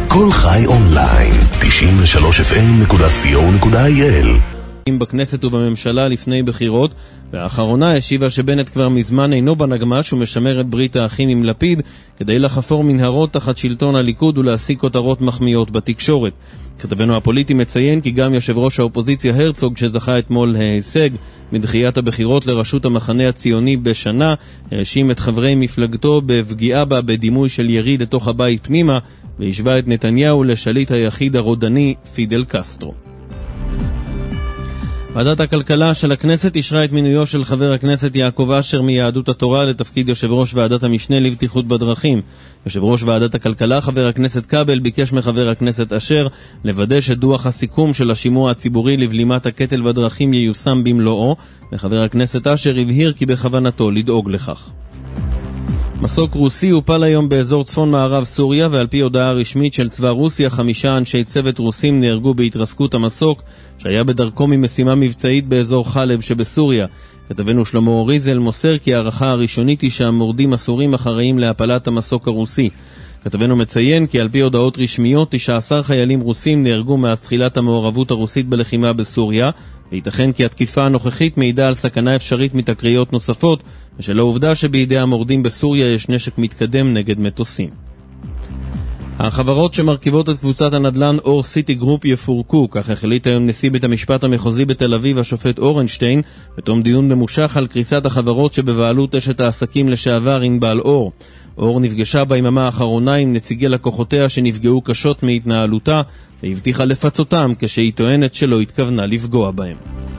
כל חי אונליין, 93fm.co.il. בכנסת ובממשלה לפני בחירות, והאחרונה השיבה שבנט כבר מזמן אינו בנגמש ומשמר את ברית האחים עם לפיד כדי לחפור מנהרות תחת שלטון הליכוד ולהשיג כותרות מחמיאות בתקשורת. כתבנו הפוליטי מציין כי גם יושב ראש האופוזיציה הרצוג, שזכה אתמול הישג מדחיית הבחירות לראשות המחנה הציוני בשנה, האשים את חברי מפלגתו בפגיעה בה בדימוי של יריד לתוך הבית פנימה, והשווה את נתניהו לשליט היחיד הרודני פידל קסטרו. ועדת הכלכלה של הכנסת אישרה את מינויו של חבר הכנסת יעקב אשר מיהדות התורה לתפקיד יושב ראש ועדת המשנה לבטיחות בדרכים. יושב ראש ועדת הכלכלה חבר הכנסת קבל ביקש מחבר הכנסת אשר לוודא שדוח הסיכום של השימוע הציבורי לבלימת הקטל בדרכים ייושם במלואו, וחבר הכנסת אשר הבהיר כי בכוונתו לדאוג לכך. מסוק רוסי הופל היום באזור צפון מערב סוריה, ועל פי הודעה רשמית של צבא רוסיה 5 אנשי צוות רוסים נהרגו בהתרסקות המסוק שהיה בדרכו ממשימה מבצעית באזור חלב שבסוריה. כתבנו שלמה אוריזל מוסר כי הערכה הראשונית היא שהמורדים הסורים אחראים להפלת המסוק הרוסי. כתבנו מציין כי על פי הודעות רשמיות 19 חיילים רוסים נהרגו מאז תחילת המעורבות הרוסית בלחימה בסוריה, וייתכן כי התקיפה הנוכחית מעידה על סכנה אפשרית מתקריות נוספות, ושל העובדה שבידי המורדים בסוריה יש נשק מתקדם נגד מטוסים. החברות שמרכיבות את קבוצת הנדל"ן אור סיטי גרופ יפורקו, כך החליט היום נשיא בית המשפט המחוזי בתל אביב השופט אורנשטיין, בתום דיון ממושך על קריסת החברות שבבעלות אשת העסקים לשעבר ענבל אור. אור נפגשה ביממה האחרונה עם נציגי לקוחותיה שנפגעו קשות מהתנהלותה, והבטיחה לפצותם כשהיא טוענת שלא התכוונה לפגוע בהם.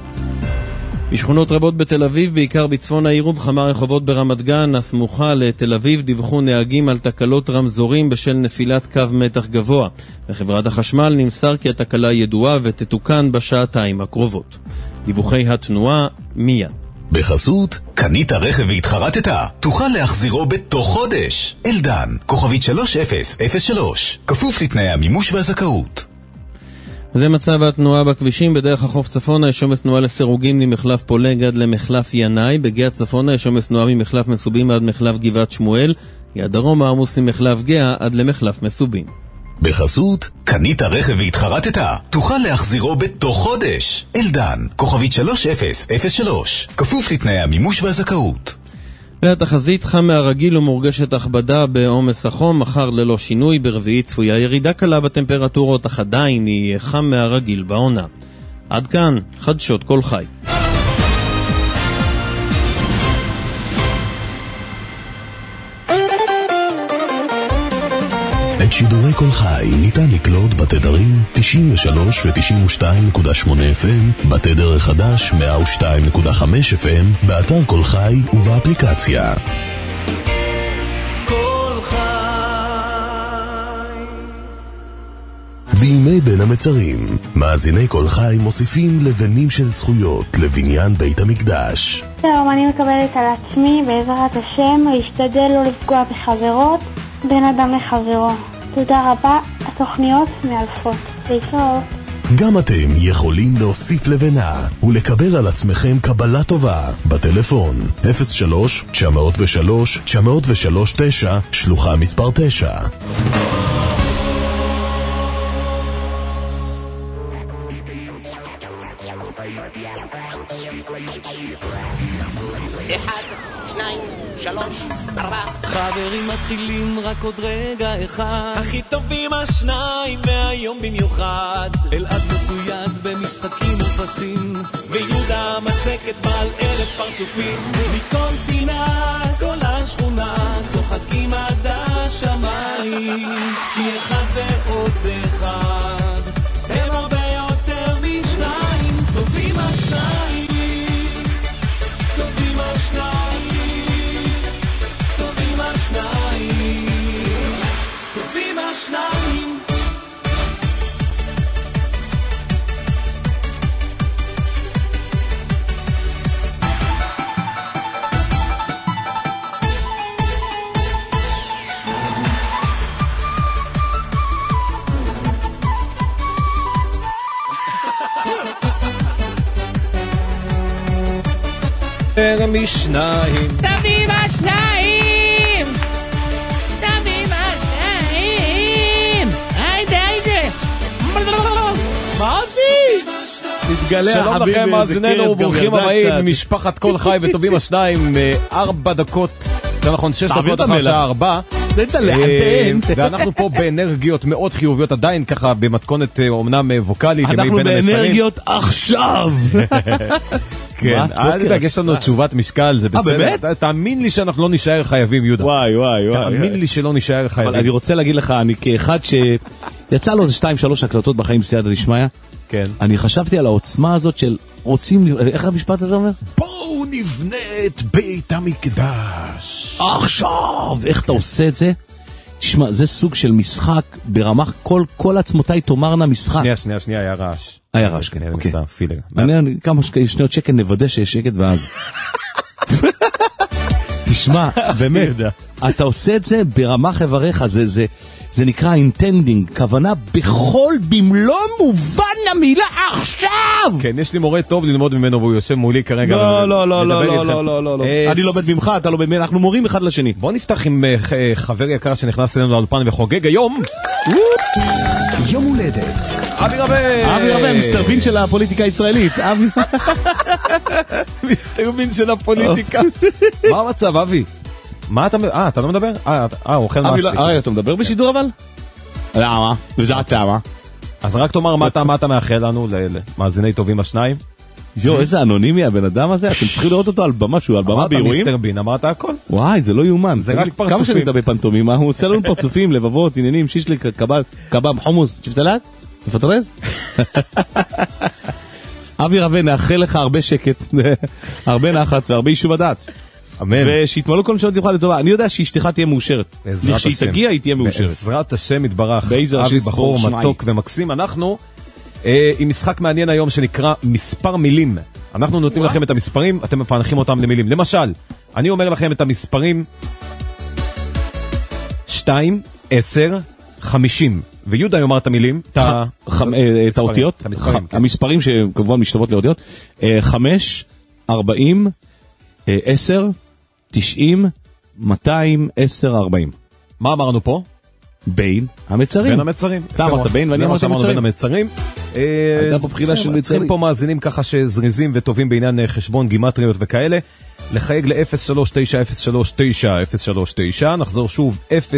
בשכונות רבות בתל אביב, בעיקר בצפון העיר ובכמה רחובות ברמת גן הסמוכה לתל אביב, דיווחו נהגים על תקלות רמזורים בשל נפילת קו מתח גבוה. בחברת החשמל נמסר כי התקלה ידועה ותתוקן בשעתיים הקרובות. דיווחי התנועה מיד. בחסות, קנית רכב והתחרטת, תוכל להחזירו בתוך חודש. אלדן, כוכבית 3003, כפוף לתנאי המימוש והזכאות. זה מצב התנועה בכבישים. בדרך החוף צפונה יש עומס תנועה לסירוגין ממחלף פולג עד למחלף ינאי. בגאה צפונה יש עומס תנועה ממחלף מסובים עד מחלף גבעת שמואל. יד דרום עמוס ממחלף גאה עד למחלף מסובים. בחסות, קנית רכב והתחרטת, תוכל להחזירו בתוך חודש. אלדן, כוכבית 3003, כפוף לתנאי המימוש והזכאות. והתחזית חם מהרגיל ומורגשת הכבדה בעומס החום, מחר ללא שינוי, ברביעי צפויה ירידה קלה בטמפרטורות, אך עדיין יהיה חם מהרגיל בעונה. עד כאן, חדשות כל חי. את שידורי כל חי ניתן לקלוט בתדרים 93 ו-92.8 FM, בתדר החדש 102.5 FM, באתר כל חי ובאפליקציה. כל חי. בימי בין המצרים, מאזיני כל חי מוסיפים לבנים של זכויות לבניין בית המקדש. אני מקבלת על עצמי בעזרת השם להשתדל לא לפגוע בחברות, בין אדם לחברו. תודה רבה, התוכניות מאלפות. להתראות. גם אתם יכולים להוסיף לבנה ולקבל על עצמכם קבלה טובה בטלפון 03-903-903-9, שלוחה מספר 9. חברים מתחילים רק עוד רגע אחד, הכי טובים השניים והיום במיוחד. אלעד מצויד במשחקים ופסים, ויהודה מצקת בעל 1000 פרצופים. מכל פינה כל השכונה צוחקים עד השמיים, כי אחד ועוד אחד הם הרבה יותר משניים. טובים השניים, טובים השניים, טובים השניים, טובים השניים. משניים, טובים השניים, טובים השניים, היידה שלום לכם מאזיננו, ברוכים הבאים ממשפחת כל חי וטובים השניים, 4 דקות, יותר נכון 6 דקות אחר שעה 4, ואנחנו פה באנרגיות מאוד חיוביות, עדיין ככה במתכונת אומנם ווקלית. אנחנו באנרגיות עכשיו. כן, אל תדאג, יש לנו תשובת משקל, זה בסדר. תאמין לי שאנחנו לא נשאר חייבים, יהודה. וואי. תאמין לי שלא נשאר חייבים. אבל אני רוצה להגיד לך, אני כאחד שיצא לו 2-3 הקלטות בחיים סייעתא דשמיא, כן. אני חשבתי על העוצמה הזאת של רוצים, איך המשפט הזה אומר? בואו נבנה את בית המקדש. עכשיו, איך אתה עושה את זה? תשמע, זה סוג של משחק ברמה, כל עצמותיי תאמרנה משחק. שנייה, היה רעש. היה רעש, כן, אוקיי. כמה שניות שקט, נוודא שיש שקט ואז. תשמע, באמת, אתה עושה את זה ברמה חבריך, זה נקרא intending, כוונה בכל במלוא מובן המילה עכשיו. כן, יש לי מורה טוב ללמוד ממנו והוא יושב מולי כרגע. לא. אני לומד ממך, אתה לומד ממנו, אנחנו מורים אחד לשני. בוא נפתח עם חבר יקר שנכנס אלינו לאולפן וחוגג היום. יום הולדת. אבי רבה, מיסטר בין של הפוליטיקה הישראלית. מיסטר בין של הפוליטיקה. מה המצב, אבי? מה אתה... אתה לא מדבר? הוא אוכל מסטיק. אתה מדבר בשידור אבל? למה? למה? אז רק תאמר מה אתה מאחל לנו, למאזיני טובים השניים. איזה אנונימי הבן אדם הזה, אתם צריכים לראות אותו על במה, שהוא על במה באירועים. אמרת מיסטר בין, אמרת הכל. וואי, זה לא יאומן. זה רק פרצופים. כמה שנים אתה בפנטומימה, הוא עושה לנו פרצופים, לבבות, עניינים, שישליק, קבב, חומוס, צ'פסלט, מפטרז. אבי רבה, נאחל לך הרבה שקט, הרבה נחת והרבה יישוב הדעת. אמן. ושיתמלאו כל נשמות לבך לטובה. אני יודע שאשתך תהיה מאושרת. כשהיא תגיע, היא תהיה מאושרת. בעזרת השם יתברך. אבי בחור מתוק ומקסים. אנחנו עם משחק מעניין היום שנקרא מספר מילים. אנחנו נותנים לכם את המספרים, אתם מפענחים אותם למילים. למשל, אני אומר לכם את המספרים 2, 10, 50. ויהודה יאמר את המילים, את האותיות, המספרים שכמובן משתוות לאותיות, 5, 40, 10, 90, 200, 10, 40. מה אמרנו פה? בין המצרים. בין המצרים. אתה אמרת בין ואני אמרתי בין המצרים. הייתה פה בחילה של מצרים. צריכים פה מאזינים ככה שזריזים וטובים בעניין חשבון גימטריות וכאלה. לחייג ל-039-039-039. נחזור שוב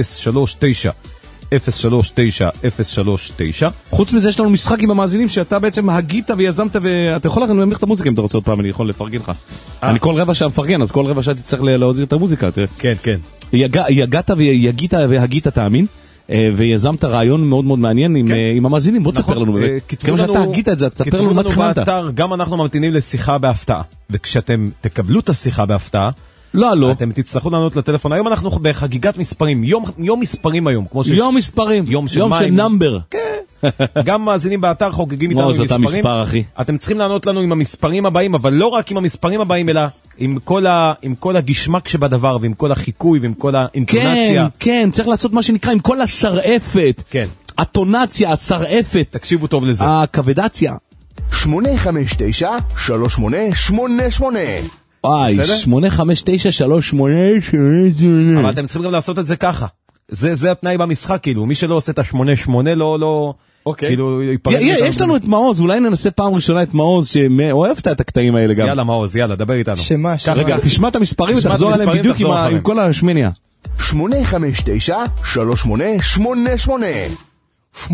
039. חוץ מזה יש לנו משחק עם המאזינים שאתה בעצם הגית ויזמת ואתה יכול להמליך את המוזיקה אם אתה רוצה עוד פעם, אני יכול לפרגן לך. אני כל רבע שעה מפרגן, אז כל רבע שעה תצטרך להוזיר את המוזיקה. כן. יגעת ויגית והגית תאמין, ויזמת רעיון מאוד מאוד מעניין עם המאזינים. בוא תספר לנו באמת. כמו שאתה הגית את זה, תספר לנו מה תכננת. גם אנחנו ממתינים לשיחה בהפתעה, וכשאתם תקבלו את השיחה בהפתעה, לא. אתם תצטרכו לענות לטלפון. היום אנחנו בחגיגת מספרים, יום מספרים היום. יום מספרים, יום של נאמבר. כן. גם מאזינים באתר חוגגים איתנו עם מספרים. מספר, אחי. אתם צריכים לענות לנו עם המספרים הבאים, אבל לא רק עם המספרים הבאים, אלא עם כל הגשמק שבדבר, ועם כל החיקוי, ועם כל האינטונציה. כן, צריך לעשות מה שנקרא עם כל השרעפת. כן. הטונציה, השרעפת. תקשיבו טוב לזה. הכבדציה. 859-3888 וואי, 859-3888. אבל אתם צריכים גם לעשות את זה ככה. זה התנאי במשחק, כאילו, מי שלא עושה את ה-88 לא, כאילו, יש לנו את מעוז, אולי ננסה פעם ראשונה את מעוז, שאוהבת את הקטעים האלה גם. יאללה מעוז, יאללה, דבר איתנו. רגע, תשמע את המספרים ותחזור עליהם בדיוק עם כל השמניה. 859-3888 859-8888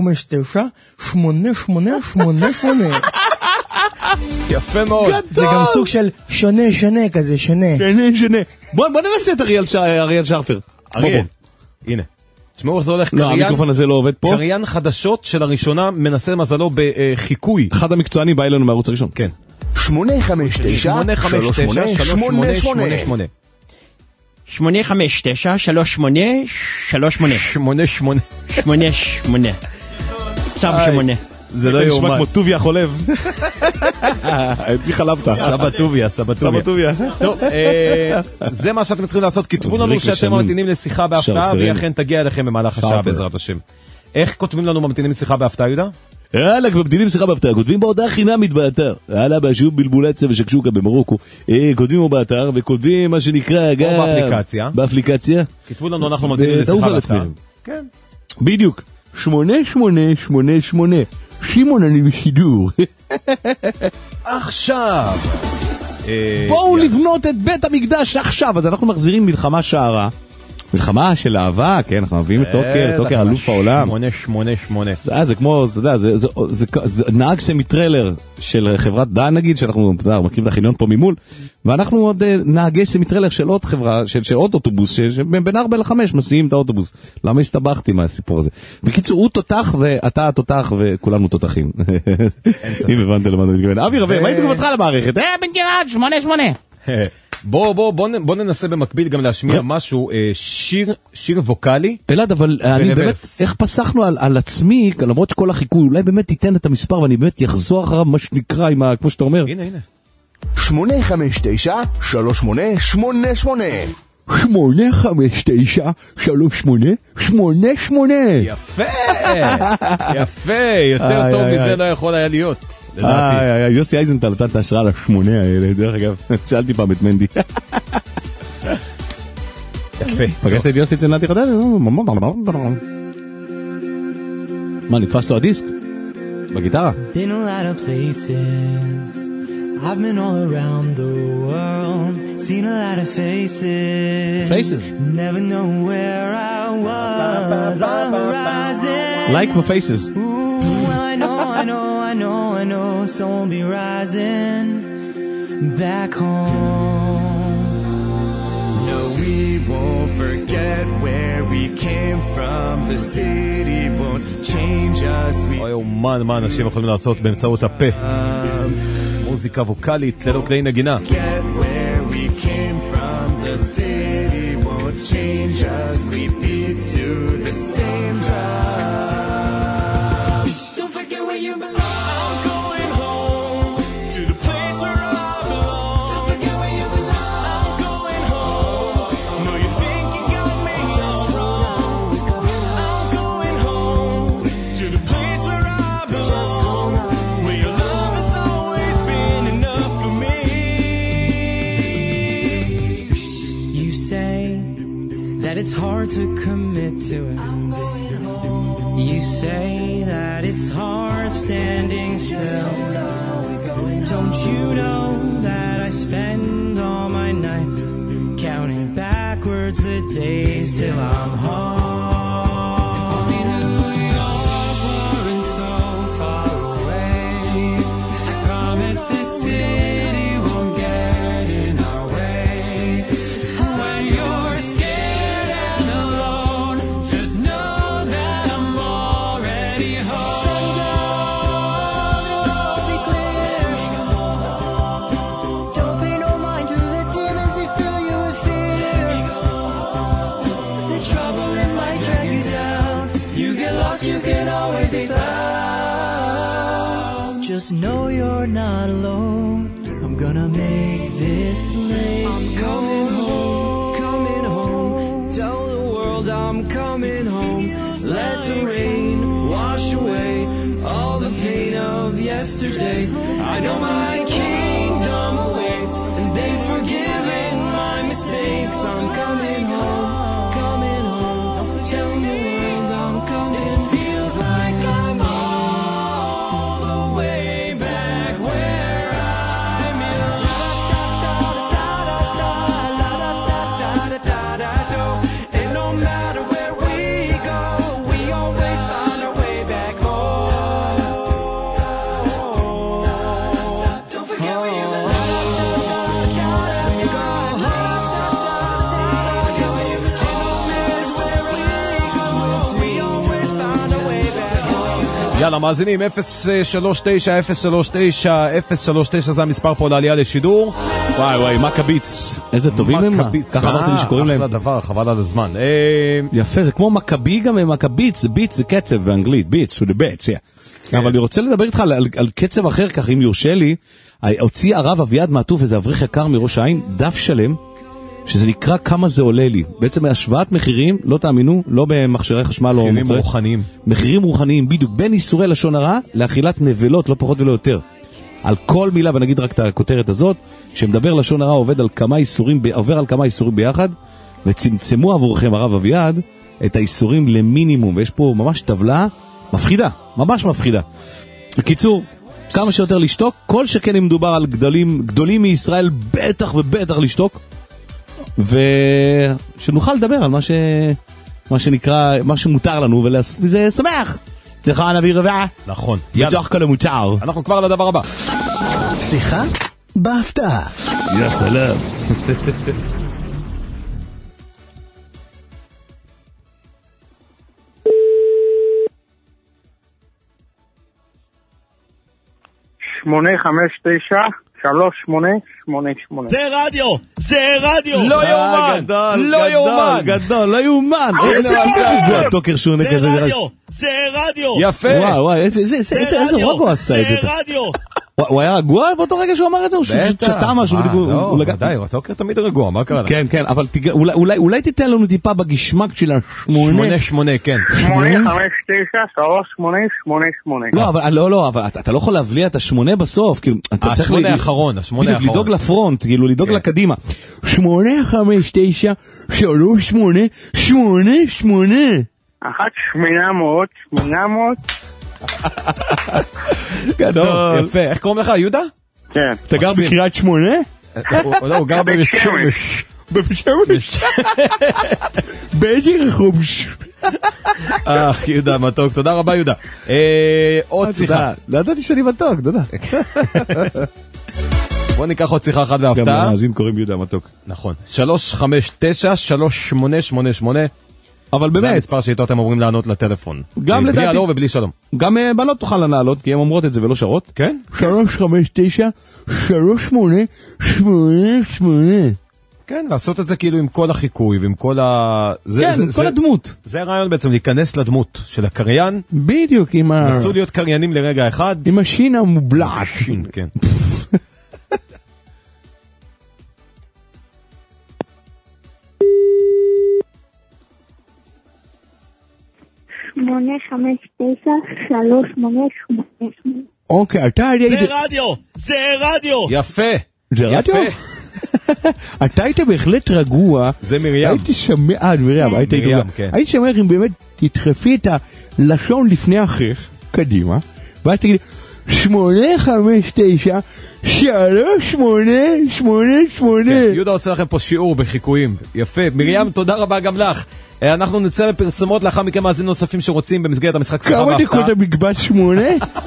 יפה מאוד. זה גם סוג של שונה כזה, שונה. בוא ננסה את אריאל שרפר. אריאל, הנה. תשמעו איך זה הולך. לא, המיקרופון הזה לא עובד פה. קריין חדשות של הראשונה מנסה מזלו בחיקוי. אחד המקצוענים בא אלינו מהערוץ הראשון. כן. 859-3888 עכשיו שמונה. זה לא יאומן. נשמע כמו טוביה חולב. את מי חלבת? סבא טוביה. טוב, זה מה שאתם צריכים לעשות. כתבו לנו שאתם ממתינים לשיחה בהפתעה, והיא אכן תגיע אליכם במהלך השעה בעזרת השם. איך כותבים לנו ממתינים לשיחה בהפתעה, יהודה? יאללה, ממתינים לשיחה בהפתעה. כותבים בהודעה חינמית באתר. יאללה, בשוב בלבולציה ושקשוקה במרוקו. כותבים באתר וכותבים מה שנקרא גם באפליקציה. כתבו לנו, אנחנו ממתינים לשיחה בהפתעה. כן. בדיוק. 8888 שמעון, אני בשידור. עכשיו בואו לבנות את בית המקדש עכשיו. אז אנחנו מחזירים מלחמה שערה, מלחמה של אהבה, כן, אנחנו מביאים את טוקר, אלוף העולם. 888. זה כמו, אתה יודע, זה נהג סמיטרלר של חברת דן, נגיד, שאנחנו מכירים את החניון פה ממול, ואנחנו עוד נהגי סמיטרלר של עוד חברה, של עוד אוטובוס, שבין 4 ל-5 מסיעים את האוטובוס. למה הסתבכתי מהסיפור הזה? בקיצור, הוא תותח ואתה תותח וכולנו תותחים. אם הבנת למה אתה מתכוון. אבי רבי, מה הייתי תגובתך למערכת? בן גלעד, 88. בוא ננסה במקביל גם להשמיע משהו, שיר ווקלי. אלעד, אבל אני באמת, איך פסחנו על עצמי, למרות שכל החיקוי, אולי באמת תיתן את המספר ואני באמת יחזור אחריו מה שנקרא, כמו שאתה אומר. הנה. 859-3888 859-3888 יפה, יותר טוב מזה לא יכול היה להיות. יוסי אייזנטל נתן את ההשראה לשמונה האלה, דרך אגב, שאלתי פעם את מנדי. יפה. פגשת את יוסי צנתי חדש? מה, נתפס לו הדיסק? בגיטרה? Been a lot of places, I've been all around the world, seen a lot of faces, never know where I was on the horizon. Like my faces. I know, so we'll be rising back home. No, we won't forget where we came from. The city won't change us. מה אנשים יכולים לעשות באמצעות הפה? מוזיקה ווקלית ללא כלי נגינה. Get where we came from. The city won't change us. We beat to the same drum. It's hard to commit to it. You say that it's hard standing still. Don't you know that I spend all my nights counting backwards the days till I'm home? Just know you're not alone. I'm gonna make this place. I'm coming home, coming home. Tell the world I'm coming home. Let the rain wash away all the pain of yesterday. I know my kingdom awaits, and they've forgiven my mistakes. I'm coming home, coming home. Tell the world I'm coming. Feels like I'm all the way back where I'm in love. And no matter where we go, we always find our way back home. Don't forget where you belong. יאללה, מאזינים, 039 זה המספר פה לעלייה לשידור. וואי, מקביץ. איזה טובים הם. ככה אמרתי לי שקוראים להם. אחלה דבר, חבל על הזמן. יפה, זה כמו מקבי גם, מקביץ, ביץ זה קצב באנגלית, ביץ, to the beats, אבל אני רוצה לדבר איתך על קצב אחר, כך אם יורשה לי, הוציא הרב אביעד מעטוף, איזה אברך יקר מראש העין, דף שלם, שזה נקרא כמה זה עולה לי. בעצם השוואת מחירים, לא תאמינו, לא במכשירי חשמל או מחירים רוחניים. מחירים רוחניים, בדיוק, בין איסורי לשון הרע לאכילת נבלות, לא פחות ולא יותר. על כל מילה, ונגיד רק את הכותרת הזאת, שמדבר לשון הרע עובר על כמה איסורים ביחד, וצמצמו עבורכם הרב אביעד את האיסורים למינימום, ויש פה ממש טבלה מפחידה, ממש מפחידה. בקיצור, כמה שיותר לשתוק, כל שכן אם מדובר על גדולים מישראל, בטח ובטח לשתוק, ושנוכל לדבר על מה שנקרא, מה שמותר לנו, וזה שמח. לך נביא רבעה. נכון. בתוך כל המותר. אנחנו כבר לדבר הבא. שיחה בהפתעה. יא סלאם. שמונה, חמש, תשע, 3888. זה רדיו! זה רדיו! לא יאומן! לא יאומן! גדול, לא יאומן! איזה טוקר שונה כזה. זה רדיו! זה רדיו! יפה! וואי, איזה רוק הוא עשה את זה. זה רדיו! הוא היה רגוע באותו רגע שהוא אמר את זה? הוא שתה משהו? לא, ודאי, הטוקר תמיד רגוע, מה קרה? כן, כן, אבל אולי תיתן לנו טיפה בגשמק של 8, כן. 8, 5, 9, 3, 8, 8, 8. לא, אבל אתה לא יכול להבליע את 8 בסוף, כאילו, אתה צריך האחרון. לדאוג לפרונט, כאילו, לדאוג לקדימה. 8, 5, 9, 3, 8, 8, 8. 800. טוב, יפה. איך קוראים לך, יהודה? כן. אתה גר בקריית 8? לא, הוא גר בשמש. בשמש? באיזה רחוב? יהודה, מתוק. תודה רבה, יהודה. עוד שיחה. לא ידעתי שאני מתוק, תודה. בוא ניקח עוד שיחה אחת בהפתעה. גם למאזין קוראים יהודה מתוק. נכון. 359-3888. אבל באמת. זה המספר שאיתו אתם אומרים לענות לטלפון. גם לדעתי. בלי הלא ובלי שלום. גם בנות תוכל לענות, כי הן אומרות את זה ולא שרות. כן? 359-3888. כן, לעשות את זה כאילו עם כל החיקוי ועם כל כן, עם כל הדמות. זה הרעיון בעצם, להיכנס לדמות של הקריין. בדיוק, עם נסו להיות קריינים לרגע אחד. עם השין המובלע. כן. שמונה, חמש, תשע, 3, 8, 8. אוקיי, אתה... זה רדיו! זה רדיו! יפה! זה רדיו? אתה היית בהחלט רגוע. זה מרים. הייתי שמח, מרים, הייתי שמח אם באמת תדחפי את הלשון לפני אחריך, קדימה, ואז תגידי, 8, 5, 9, 3, 8, 8, 8. יהודה עושה לכם פה שיעור בחיקויים. יפה. מרים, תודה רבה גם לך. אנחנו נצא לפרסומות, לאחר מכן מאזינים נוספים שרוצים במסגרת המשחק שיחה בהפתעה. כמה דקות המקבץ 8?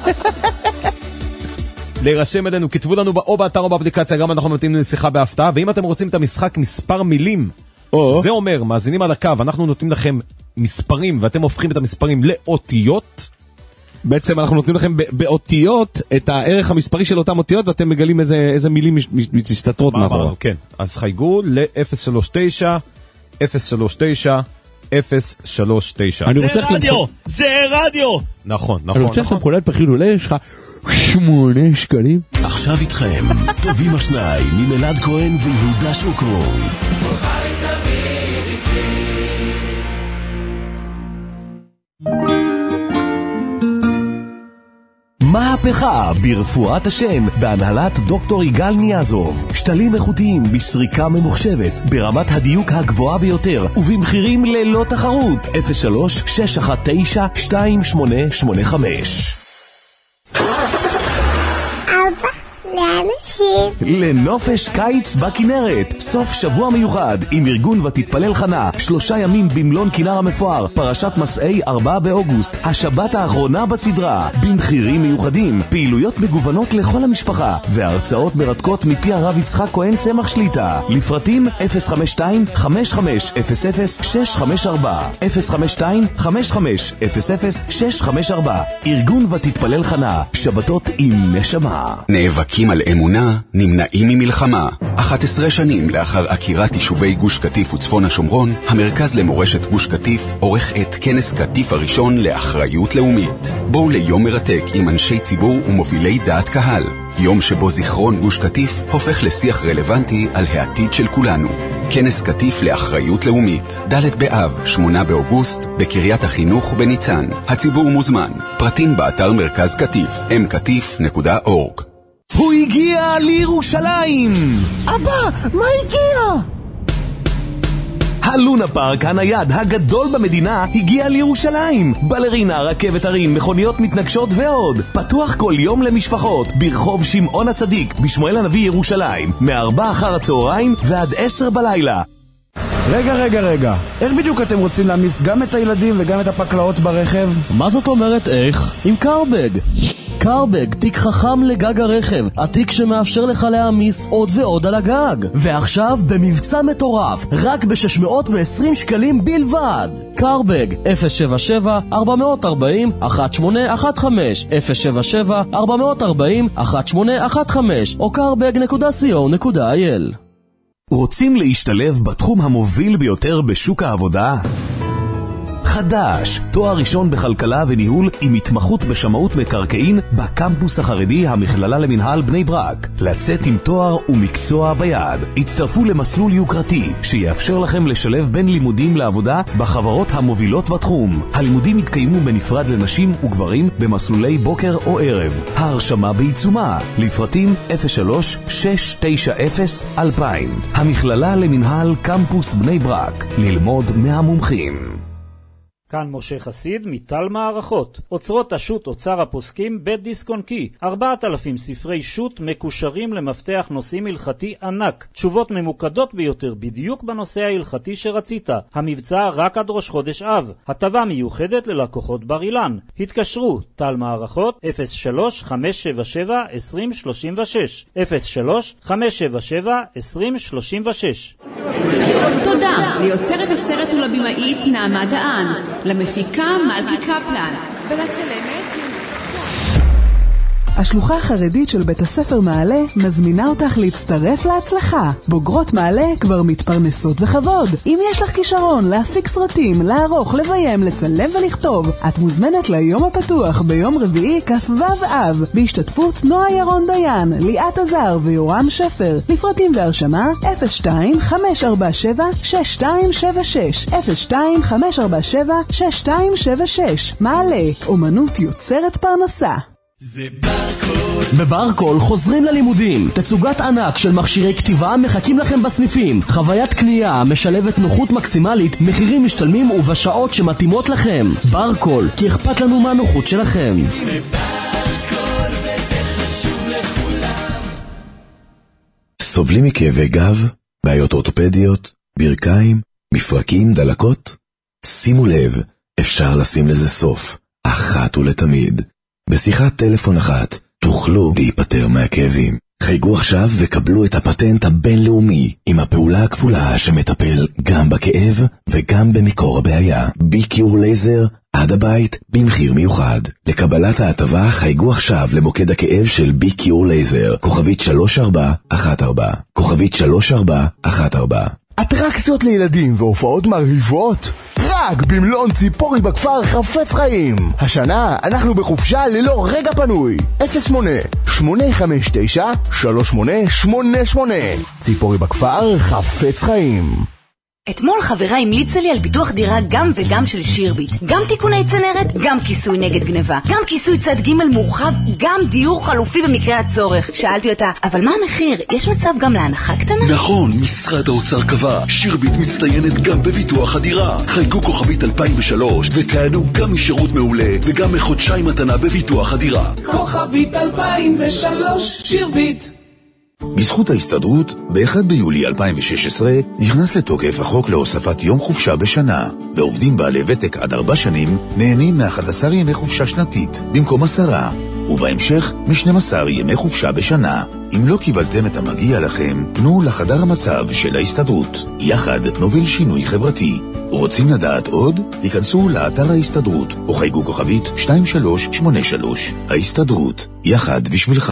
להירשם אלינו, כתבו לנו או באתר או באפליקציה, גם אנחנו נותנים לשיחה בהפתעה, ואם אתם רוצים את המשחק מספר מילים, שזה אומר, מאזינים על הקו, אנחנו נותנים לכם מספרים, ואתם הופכים את המספרים לאותיות. בעצם אנחנו נותנים לכם באותיות את הערך המספרי של אותם אותיות, ואתם מגלים איזה מילים מסתתרות מאחורה. כן, אז חייגו ל-039, 039, 039. זה רדיו! זה רדיו! נכון, נכון. אני רוצה לכם כולל פחיד, אולי יש לך 8 שקלים. עכשיו איתכם, טובים השניים ממלעד כהן ויהודה שוקרון. מהפכה ברפואת השן בהנהלת דוקטור יגאל ניאזוב. שתלים איכותיים בסריקה ממוחשבת ברמת הדיוק הגבוהה ביותר ובמחירים ללא תחרות. 03-619-2885. אבא, לאן נוסעים? לנופש קיץ בכנרת, סוף שבוע מיוחד עם ארגון ותתפלל חנה, 3 ימים במלון כנר המפואר, פרשת מסעי 4 באוגוסט, השבת האחרונה בסדרה, במחירים מיוחדים, פעילויות מגוונות לכל המשפחה, והרצאות מרתקות מפי הרב יצחק כהן צמח שליטה. לפרטים 052-5500-654 052-5500-654. ארגון ותתפלל חנה, שבתות עם נשמה. נאבקים על אמונה, נמנעים ממלחמה. 11 שנים לאחר עקירת יישובי גוש קטיף וצפון השומרון, המרכז למורשת גוש קטיף עורך את כנס קטיף הראשון לאחריות לאומית. בואו ליום מרתק עם אנשי ציבור ומובילי דעת קהל. יום שבו זיכרון גוש קטיף הופך לשיח רלוונטי על העתיד של כולנו. כנס קטיף לאחריות לאומית, ד' באב, 8 באוגוסט, בקריית החינוך בניצן. הציבור מוזמן. פרטים באתר מרכז קטיף, mkatif.org. הוא הגיע לירושלים! אבא, מה הגיע? הלונה פארק הנייד הגדול במדינה הגיע לירושלים. בלרינה, רכבת הרים, מכוניות מתנגשות ועוד. פתוח כל יום למשפחות ברחוב שמעון הצדיק בשמואל הנביא ירושלים, מ-4 אחר הצהריים ועד 10 בלילה. רגע, איך בדיוק אתם רוצים להמיס גם את הילדים וגם את הפקלאות ברכב? מה זאת אומרת איך? עם קארבג. קארבג, תיק חכם לגג הרכב, התיק שמאפשר לך להעמיס עוד ועוד על הגג. ועכשיו במבצע מטורף, רק ב-620 שקלים בלבד. קארבג, 077-440-1815, 077-440-1815, או carbag.co.il. רוצים להשתלב בתחום המוביל ביותר בשוק העבודה? חדש, תואר ראשון בכלכלה וניהול עם התמחות בשמאות מקרקעין בקמפוס החרדי המכללה למנהל בני ברק. לצאת עם תואר ומקצוע ביד. הצטרפו למסלול יוקרתי שיאפשר לכם לשלב בין לימודים לעבודה בחברות המובילות בתחום. הלימודים יתקיימו בנפרד לנשים וגברים במסלולי בוקר או ערב. ההרשמה בעיצומה. לפרטים 03-690-2000. המכללה למנהל קמפוס בני ברק. ללמוד מהמומחים. כאן משה חסיד מטל מערכות. אוצרות השו"ת אוצר הפוסקים בית דיסק און קי. 4,000 ספרי שו"ת מקושרים למפתח נושאים הלכתי ענק. תשובות ממוקדות ביותר בדיוק בנושא ההלכתי שרצית. המבצע רק עד ראש חודש אב. הטבה מיוחדת ללקוחות בר אילן. התקשרו טל מערכות 03-577-2036 03-577-2036. תודה ליוצרת הסרט ולבימאית נעמה דהן, למפיקה מלכי קפלן ולצלמת. השלוחה החרדית של בית הספר מעלה מזמינה אותך להצטרף להצלחה. בוגרות מעלה כבר מתפרנסות בכבוד. אם יש לך כישרון להפיק סרטים, לערוך, לביים, לצלם ולכתוב, את מוזמנת ליום הפתוח ביום רביעי כ"ו אב, בהשתתפות נועה ירון דיין, ליאת עזר ויורם שפר. לפרטים והרשמה 02-547-6276 02-547-6276. מעלה, אומנות יוצרת פרנסה. בברקול חוזרים ללימודים. תצוגת ענק של מכשירי כתיבה מחכים לכם בסניפים. חוויית קנייה משלבת נוחות מקסימלית, מחירים משתלמים ובשעות שמתאימות לכם. ברקול, כי אכפת לנו מהנוחות שלכם. זה ברקול וזה חשוב לכולם. סובלים מכאבי גב, בעיות אורתופדיות, ברכיים, מפרקים, דלקות? שימו לב, אפשר לשים לזה סוף, אחת ולתמיד. בשיחת טלפון אחת תוכלו להיפטר מהכאבים. חייגו עכשיו וקבלו את הפטנט הבינלאומי עם הפעולה הכפולה שמטפל גם בכאב וגם במקור הבעיה. ביקיור לייזר עד הבית במחיר מיוחד. לקבלת ההטבה חייגו עכשיו למוקד הכאב של ביקיור לייזר, כוכבית 3414, כוכבית 3414. אטרקציות לילדים והופעות מרהיבות רק במלון ציפורי בכפר חפץ חיים. השנה אנחנו בחופשה ללא רגע פנוי. 08-859-3888. ציפורי בכפר חפץ חיים. אתמול חברה המליצה לי על ביטוח דירה גם וגם של שירביט. גם תיקוני צנרת, גם כיסוי נגד גניבה, גם כיסוי צד ג' מורחב, גם דיור חלופי במקרה הצורך. שאלתי אותה, אבל מה המחיר? יש מצב גם להנחה קטנה? נכון, משרד האוצר קבע. שירביט מצטיינת גם בביטוח הדירה. חייגו כוכבית 2003 וכאנו גם משירות מעולה וגם מחודשיים מתנה בביטוח הדירה. כוכבית 2003 שירביט. בזכות ההסתדרות, ב-1 ביולי 2016 נכנס לתוקף החוק להוספת יום חופשה בשנה, ועובדים בעלי ותק עד 4 שנים נהנים מ-11 ימי חופשה שנתית במקום 10, ובהמשך מ-12 ימי חופשה בשנה. אם לא קיבלתם את המגיע לכם, פנו לחדר המצב של ההסתדרות. יחד נוביל שינוי חברתי. רוצים לדעת עוד? היכנסו לאתר ההסתדרות או חייגו כוכבית 2383. ההסתדרות, יחד בשבילך.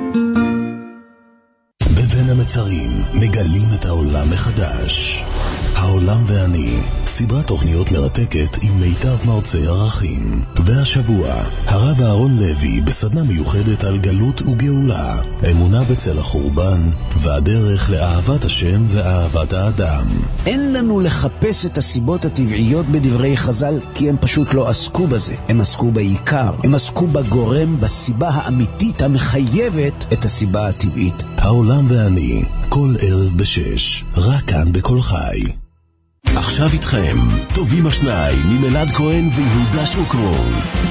בין המצרים מגלים את העולם מחדש. העולם ואני, סדרת תוכניות מרתקת עם מיטב מרצי ערכים. והשבוע, הרב אהרון לוי בסדנה מיוחדת על גלות וגאולה, אמונה בצל החורבן, והדרך לאהבת השם ואהבת האדם. אין לנו לחפש את הסיבות הטבעיות בדברי חז"ל, כי הם פשוט לא עסקו בזה. הם עסקו בעיקר, הם עסקו בגורם, בסיבה האמיתית המחייבת את הסיבה הטבעית. העולם ואני, כל ערב ב6, רק כאן בכל חי. עכשיו איתכם, טובים השניים ממלעד כהן ויהודה שוקרון.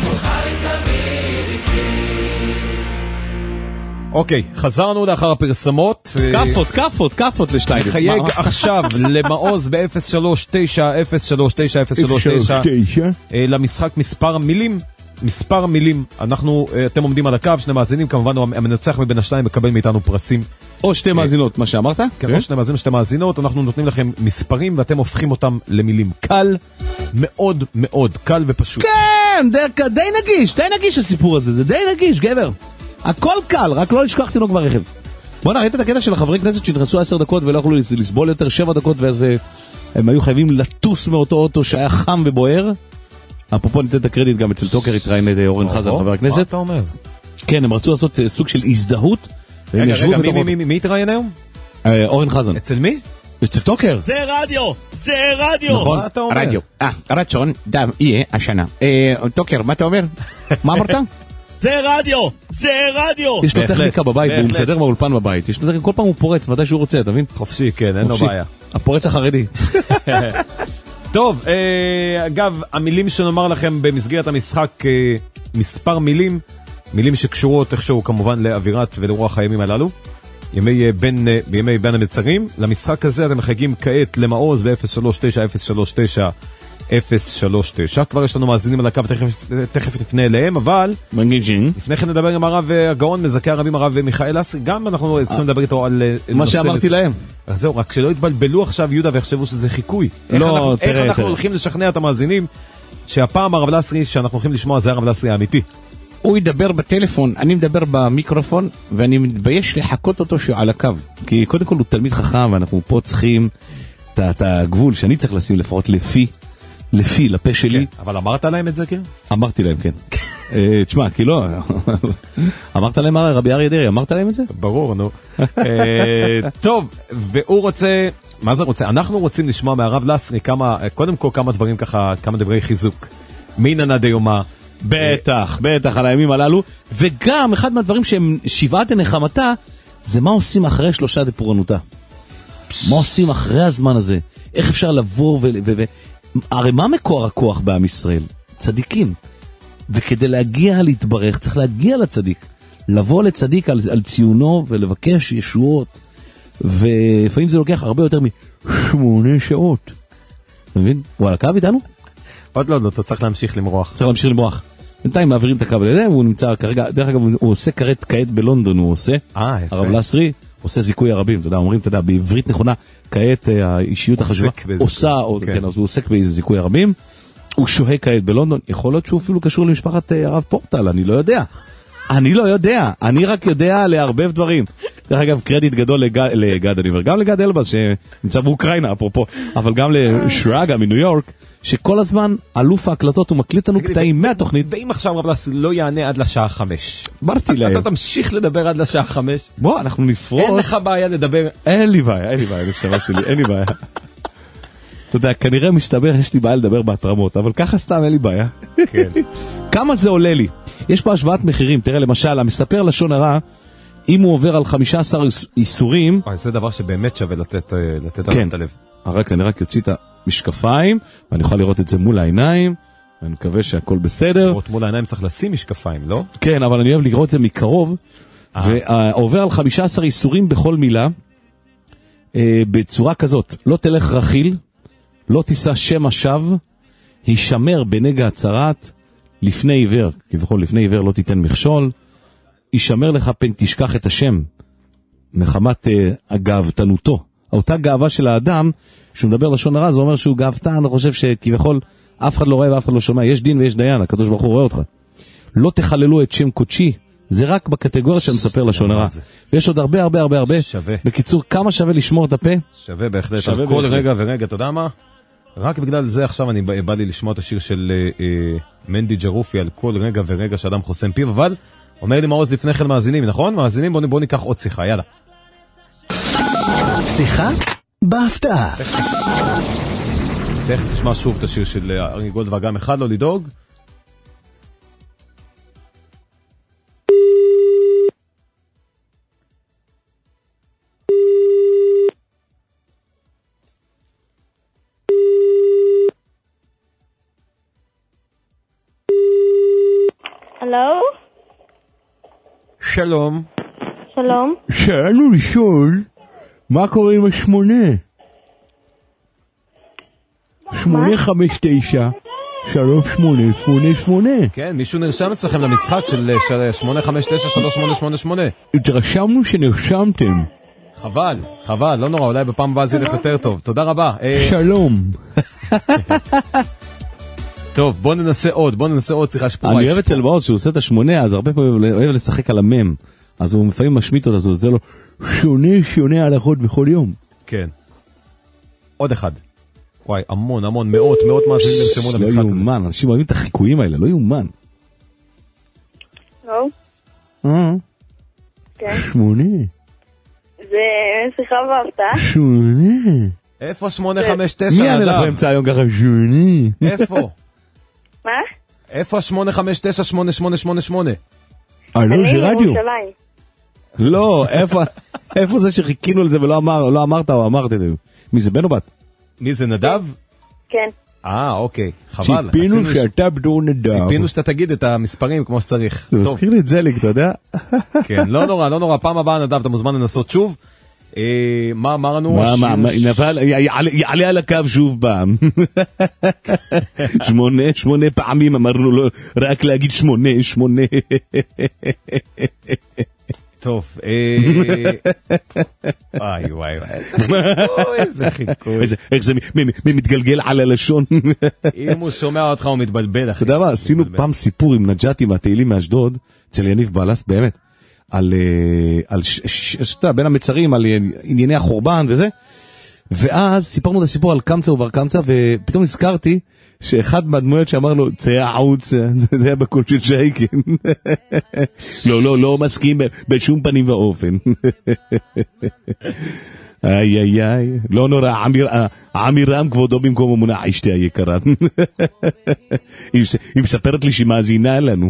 אוקיי, חזרנו לאחר הפרסמות. כפות לשטייניץ. חייג עכשיו למעוז ב-039-039-039 למשחק מספר מילים. אתם עומדים על הקו, שני מאזינים, כמובן המנצח מבין השניים מקבל מאיתנו פרסים. או שתי מאזינות, מה שאמרת? כן, או שני מאזינות, שתי מאזינות, אנחנו נותנים לכם מספרים ואתם הופכים אותם למילים. קל, מאוד מאוד קל ופשוט. כן, די נגיש הסיפור הזה, זה די נגיש, גבר. הכל קל, רק לא לשכחתי לו כבר רכב. בוא'נה, ראית את הקטע של החברי כנסת שנכנסו 10 דקות ולא יכולו לסבול יותר 7 דקות, ואז הם היו חייבים לטוס מאותו אוטו שהיה חם ובוער. אפרופו ניתן את הקרדיט גם אצל טוקר, התראיין את אורן חזן, חבר הכנסת. מה אתה אומר? כן, הם רצו לעשות סוג של הזדהות. רגע, מי התראיין היום? אורן חזן. אצל מי? אצל טוקר. זה רדיו! נכון, מה אתה אומר? רדיו. רצון, יהיה השנה. טוקר, מה אתה אומר? מה אמרת? זה רדיו! יש לו טכניקה בבית, והוא משדר מהאולפן בבית. יש לו טכניקה, כל פעם הוא פורץ, מתי שהוא רוצה, אתה מבין? חופשי, כן, אין לו בעיה. הפורץ החרדי. טוב, אגב, המילים שנאמר לכם במסגרת המשחק, מספר מילים שקשורות איכשהו כמובן לאווירת ולרוח הימים הללו, בימי בין המצרים. למשחק הזה אתם מחייגים כעת למעוז ב-039-039-039. כבר יש לנו מאזינים על הקו, תכף נפנה אליהם, אבל לפני כן נדבר עם הרב הגאון מזכה הרבים, הרב מיכאל אסרי. גם אנחנו צריכים לדבר איתו על מה שאמרתי להם. זהו, רק שלא יתבלבלו עכשיו יהודה ויחשבו שזה חיקוי. איך אנחנו הולכים לשכנע את המאזינים שהפעם הרב לסרי שאנחנו הולכים לשמוע זה הרב לסרי האמיתי? הוא ידבר בטלפון, אני מדבר במיקרופון, ואני מתבייש לחכות אותו שהוא על הקו. כי קודם כל הוא תלמיד חכם, ואנחנו פה צריכים את הגבול שאני צריך לשים לפחות לפי, לפה שלי. אבל אמרת להם את זה, כן? אמרתי להם, כן. תשמע, כי לא, אמרת להם רבי אריה דרעי, אמרת להם את זה? ברור, נו. טוב, והוא רוצה, מה זה רוצה? אנחנו רוצים לשמוע מהרב לסרי קודם כל כמה דברים ככה, כמה דברי חיזוק. מיננה דיומה. בטח על הימים הללו, וגם אחד מהדברים שהם שבעת הנחמתה, זה מה עושים אחרי 3 דפורענותה. מה עושים אחרי הזמן הזה? איך אפשר לבוא הרי מה מקור הכוח בעם ישראל? צדיקים. וכדי להגיע להתברך, צריך להגיע לצדיק. לבוא לצדיק על ציונו ולבקש ישועות. ולפעמים זה לוקח הרבה יותר מ8 שעות. אתה מבין? הוא על הקו איתנו? עוד לא, אתה צריך להמשיך למרוח. בינתיים מעבירים את הקו לידי, והוא נמצא כרגע, דרך אגב, הוא עושה כעת בלונדון, הוא עושה. הרב לסרי עושה זיכוי הרבים, אתה יודע, אומרים, אתה יודע, בעברית נכונה, כעת האישיות החשובה עושה, כן, אז הוא עוסק בזיכוי הרבים, הוא שוהה כעת בלונדון, יכול להיות שהוא אפילו קשור למשפחת הרב פורטל, אני לא יודע, אני רק יודע להרבב דברים. דרך אגב, קרדיט גדול לגד אניבר, גם לגד אלבס שנמצא באוקראינה, אפרופו, אבל גם לשרגא מניו יורק, שכל הזמן אלוף ההקלטות הוא מקליט לנו קטעים מהתוכנית. ואם עכשיו רב לסרי לא יענה עד לשעה 5? אמרתי להם. אתה תמשיך לדבר עד לשעה 5? בוא, אנחנו נפרוס. אין לך בעיה לדבר. אין לי בעיה, נשמה שלי, אין לי בעיה. אתה יודע, כנראה מסתבר, יש לי בעיה לדבר בהתרמות, אבל ככה סתם אין לי בעיה. כן. כמה זה עולה לי? יש פה השוואת מחירים, תראה למשל, המספר לשון הרע, אם הוא עובר על 15 איסורים... זה דבר שבאמת שווה לתת על הלב. אני רק יוציא את המשקפיים, ואני יכול לראות את זה מול העיניים, ואני מקווה שהכל בסדר. מול העיניים צריך לשים משקפיים, לא? כן, אבל אני אוהב לראות את זה מקרוב, ועובר על 15 איסורים בכל מילה, בצורה כזאת, לא תלך רכיל, לא תישא שם השווא, הישמר בנגע הצרת, לפני עיוור, כביכול לפני עיוור לא תיתן מכשול, הישמר לך פן תשכח את השם, מחמת הגאוותנותו. אותה גאווה של האדם, שהוא מדבר לשון הרע, זה אומר שהוא גאוותן, אני חושב שכביכול אף אחד לא רואה ואף אחד לא שומע, יש דין ויש דיין, הקדוש ברוך הוא רואה אותך. לא תחללו את שם קודשי, זה רק בקטגוריה של מספר לשון הרע. ויש עוד הרבה הרבה הרבה הרבה. שווה. בקיצור, כמה שווה לשמור את הפה? שווה בהחלט. על כל רגע ורגע, אתה יודע מה? רק בגלל זה עכשיו אני בא לי לשמוע את השיר של מנדי ג'רופי על כל רגע ורגע שאדם חוסם פיו, אבל אומר לי מעוז לפני כן מאזינים, נכון? מאזינים, בוא ניקח עוד שיחה, יאללה. שיחה? בהפתעה. תכף תשמע שוב את השיר של ארני גולדוואג, גם אחד לא לדאוג. הלו? שלום. שלום. שאלנו לשאול, מה קורה עם 859 3888. כן, מישהו נרשם אצלכם למשחק של 859-3888. התרשמנו שנרשמתם. חבל, לא נורא, אולי בפעם הבאה זה ילך יותר טוב. תודה רבה. שלום. טוב, בוא ננסה עוד שיחה שפורה. אני אוהב אצל מעוז שהוא עושה את 8, אז הרבה פעמים אוהב לשחק על המם. אז הוא לפעמים משמיט אותה, אז הוא עושה לו שונה הלכות בכל יום. כן. עוד אחד. וואי, המון, מאות מאזינים נרשמו למשחק הזה. לא יאומן, אנשים אוהבים את החיקויים האלה, לא יאומן. לא? כן. 8. זה שיחה בהפתעה? 8. איפה 859? מי יענה לך באמצע היום ככה 8? איפה? מה? איפה 859-8888? לא, זה רדיו. ירושלים. לא, איפה זה שחיכינו על זה ולא אמרת או אמרת את זה? מי זה, בן או בת? מי זה, נדב? כן. אוקיי, חבל. ציפינו שאתה בדור נדב. ציפינו שאתה תגיד את המספרים כמו שצריך. זה מזכיר לי את זליק, אתה יודע? כן, לא נורא, פעם הבאה נדב, אתה מוזמן לנסות שוב. מה אמרנו? יעלה על הקו שוב פעם. 8 פעמים אמרנו לו רק להגיד 8. טוב, וואי, איזה חיקוי. איך זה מתגלגל על הלשון. אם הוא שומע אותך הוא מתבלבל. אתה יודע מה, עשינו פעם סיפור עם נג'אטי מהתהילים מאשדוד, אצל יניב בלס, באמת, על בין המצרים, על ענייני החורבן וזה, ואז סיפרנו את הסיפור על קמצא ובר קמצא, ופתאום הזכרתי שאחד מהדמויות שאמר לו, צעעוץ, זה היה בקול של שייקן. לא מסכים בשום פנים ואופן. איי, לא נורא, עמירם כבודו במקום מונח אשתי היקרה. היא מספרת לי שהיא מאזינה לנו.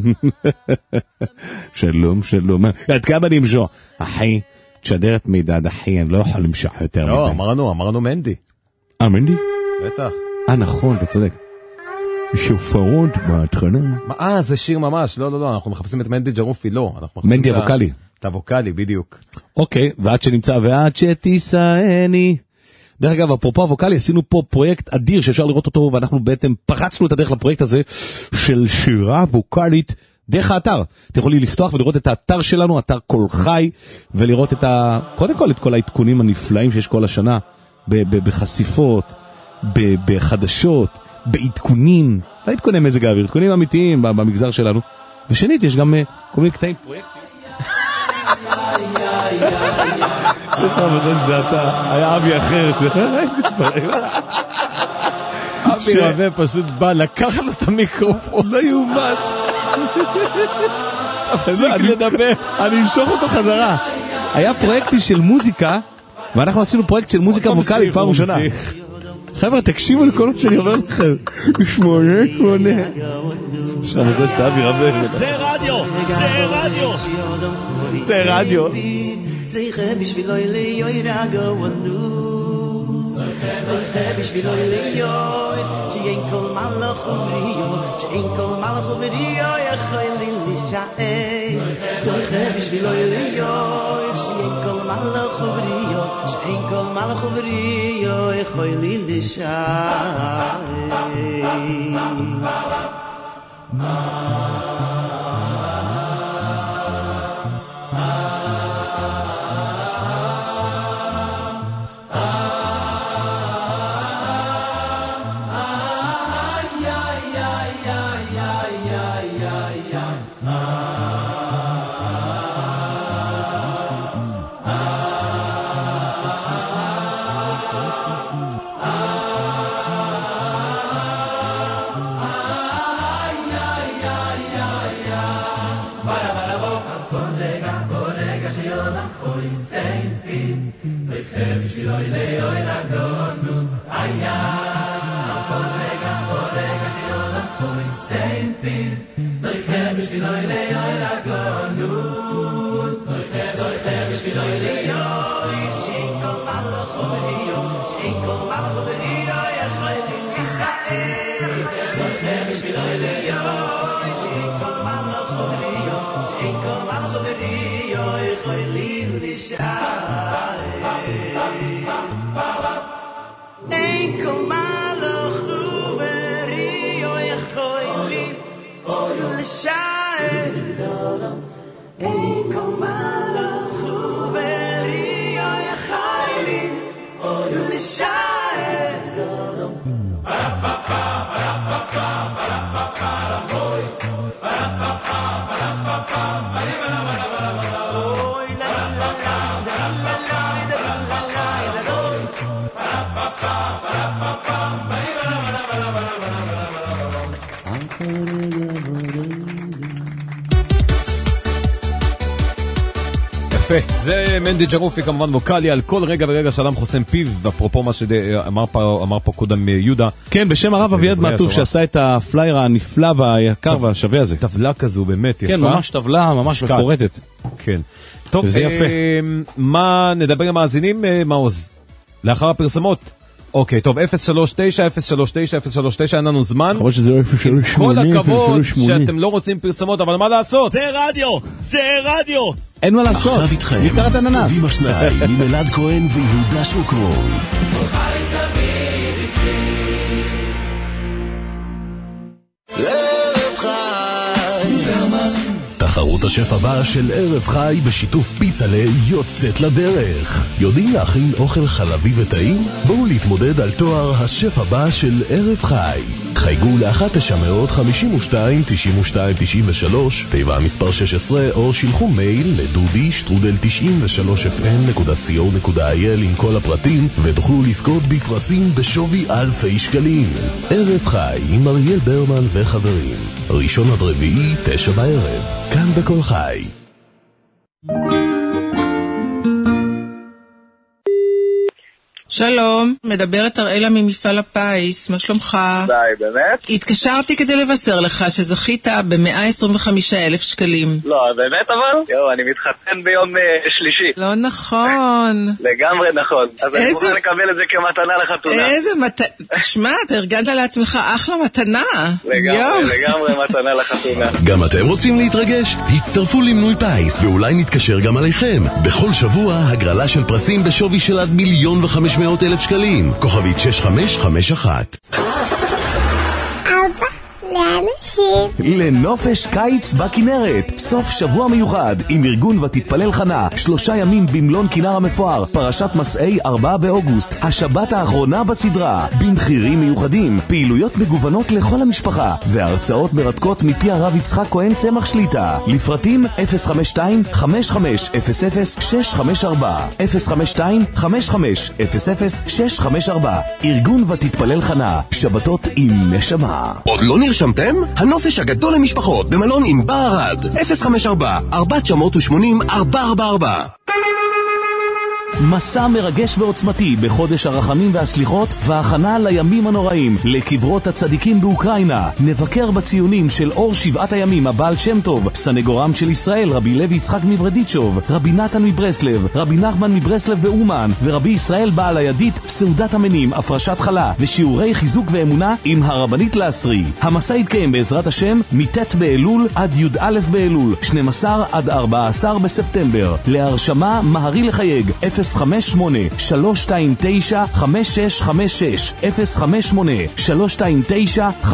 שלום. עד כמה נמשוך? אחי, תשדרת מידע, אחי, אני לא יכול למשוך יותר מידע. לא, אמרנו מנדי. מנדי? בטח. נכון, אתה צודק. שופרות בהתחלה. זה שיר ממש, לא, אנחנו מחפשים את מנדי ג'רופי, לא. מנדי הווקלי. את הווקלי, בדיוק. אוקיי, ועד שתישאני. דרך אגב, אפרופו הווקלי, עשינו פה פרויקט אדיר שאפשר לראות אותו, ואנחנו בעצם פרצנו את הדרך לפרויקט הזה של שירה ווקלית דרך האתר. אתם יכולים לפתוח ולראות את האתר שלנו, אתר כל חי, ולראות קודם כל את כל העדכונים הנפלאים שיש כל השנה, בחשיפות, בחדשות, בעדכונים, לא עדכוני מזג האוויר, עדכונים אמיתיים במגזר שלנו. ושנית, יש גם כל מיני קטעים פרויקטים. יש שם זה אתה, היה אבי אחר אבי רווה פשוט בא, לקח לו את המיקרופון. לא יאומן. תפסיק לדבר. אני אמשוך אותו חזרה. היה פרויקטי של מוזיקה, ואנחנו עשינו פרויקט של מוזיקה ווקלית פעם ראשונה. חבר'ה, תקשיבו לכל מה שאני אומר לכם. 8. שם זה שאתה אבי רווה. זה רדיו. זה רדיו. זכה בשבילו אליוי רגעונו זכה בשבילו אליוי שאין כל מלך ובריאו יכול להישאר זכה בשבילו אליוי שאין כל מלך ובריאו יכול להישאר pin Zeiche בשביל אוי לאוי רגונוס Polega שיולם חוי Same pin Zeiche בשביל אוי לאוי רגונוס Zeiche בשביל אוי לאוי שינקול מלך ובריאו שינקול מלך ובריאו יכולים להישאר Zeiche בשביל אוי לאוי שינקול מלך ובריאו שינקול מלך ובריאו יכולים להישאר אין כל מלך ובריאו יכולים לשער אין כל מלך ובריאו יכולים לשער יפה, זה מנדי ג'רופי כמובן ווקלי על כל רגע ורגע שאדם חוסם פיו, אפרופו מה שאמר פה קודם יהודה. כן, בשם הרב אביעד מעטוף שעשה את הפלייר הנפלא והיקר והשווה הזה. טבלה כזו באמת יפה. כן, ממש טבלה, ממש מפורטת. כן. טוב, וזה יפה. מה נדבר עם המאזינים, מעוז? לאחר הפרסמות. אוקיי, טוב, 039-039-039, אין לנו זמן. חבל שזה לא 038, כל הכבוד שאתם לא רוצים פרסמות, אבל מה לעשות? זה רדיו! זה רדיו! אין מה לעשות. עכשיו איתכם, טובים השניים, עם אלעד כהן ויהודה שוקרון. תחרות השף הבא של ערב חי בשיתוף פיצלה יוצאת לדרך. יודעים להכין אוכל חלבי וטעים? בואו להתמודד על תואר השף הבא של ערב חי. חייגו ל-1-952-92-93, תיבה מספר 16, או שילחו מייל לדודי@93fm.co.il עם כל הפרטים, ותוכלו לזכות בפרסים בשווי אלפי שקלים. ערב חי עם אריאל ברמן וחברים. ראשון עד רביעי, 9 בערב. כאן בכל חי. שלום, מדברת אראלה ממפעל הפיס, מה שלומך? די, באמת? התקשרתי כדי לבשר לך שזכית ב-125,000 שקלים. לא, באמת אבל? יו, אני מתחתן ביום שלישי. לא נכון. לגמרי נכון. אז אני מוכן לקבל את זה כמתנה לחתונה. איזה מתנה, תשמע, אתה ארגנת לעצמך אחלה מתנה. לגמרי מתנה לחתונה. גם אתם רוצים להתרגש? הצטרפו למנוי פיס ואולי נתקשר גם עליכם. בכל שבוע הגרלה של פרסים בשווי של עד 1,500,000 שקלים. כוכבית 6551. לנופש קיץ בכנרת, סוף שבוע מיוחד עם ארגון ותתפלל חנה, 3 ימים במלון כנר המפואר, פרשת מסעי 4 באוגוסט, השבת האחרונה בסדרה, במחירים מיוחדים, פעילויות מגוונות לכל המשפחה, והרצאות מרתקות מפי הרב יצחק כהן צמח שליטה. לפרטים 052-5500-654 052-5500-654. ארגון ותתפלל חנה, שבתות עם נשמה. עוד לא נרשמתם? הנופש הגדול למשפחות במלון עם בערד 054-480-444. מסע מרגש ועוצמתי בחודש הרחמים והסליחות וההכנה לימים הנוראים, לקברות הצדיקים באוקראינה. נבקר בציונים של אור 7 הימים הבעל שם טוב, סנגורם של ישראל רבי לוי יצחק מברדיצ'וב, רבי נתן מברסלב, רבי נחמן מברסלב ואומן, ורבי ישראל בעל הידית, סעודת המנים, הפרשת חלה ושיעורי חיזוק ואמונה עם הרבנית לעשרי. המסע יתקיים בעזרת השם מט' באלול עד י"א באלול, 12 עד 14 בספטמבר. להרשמה מהרי לחייג 058-329-5656 058-329-5656.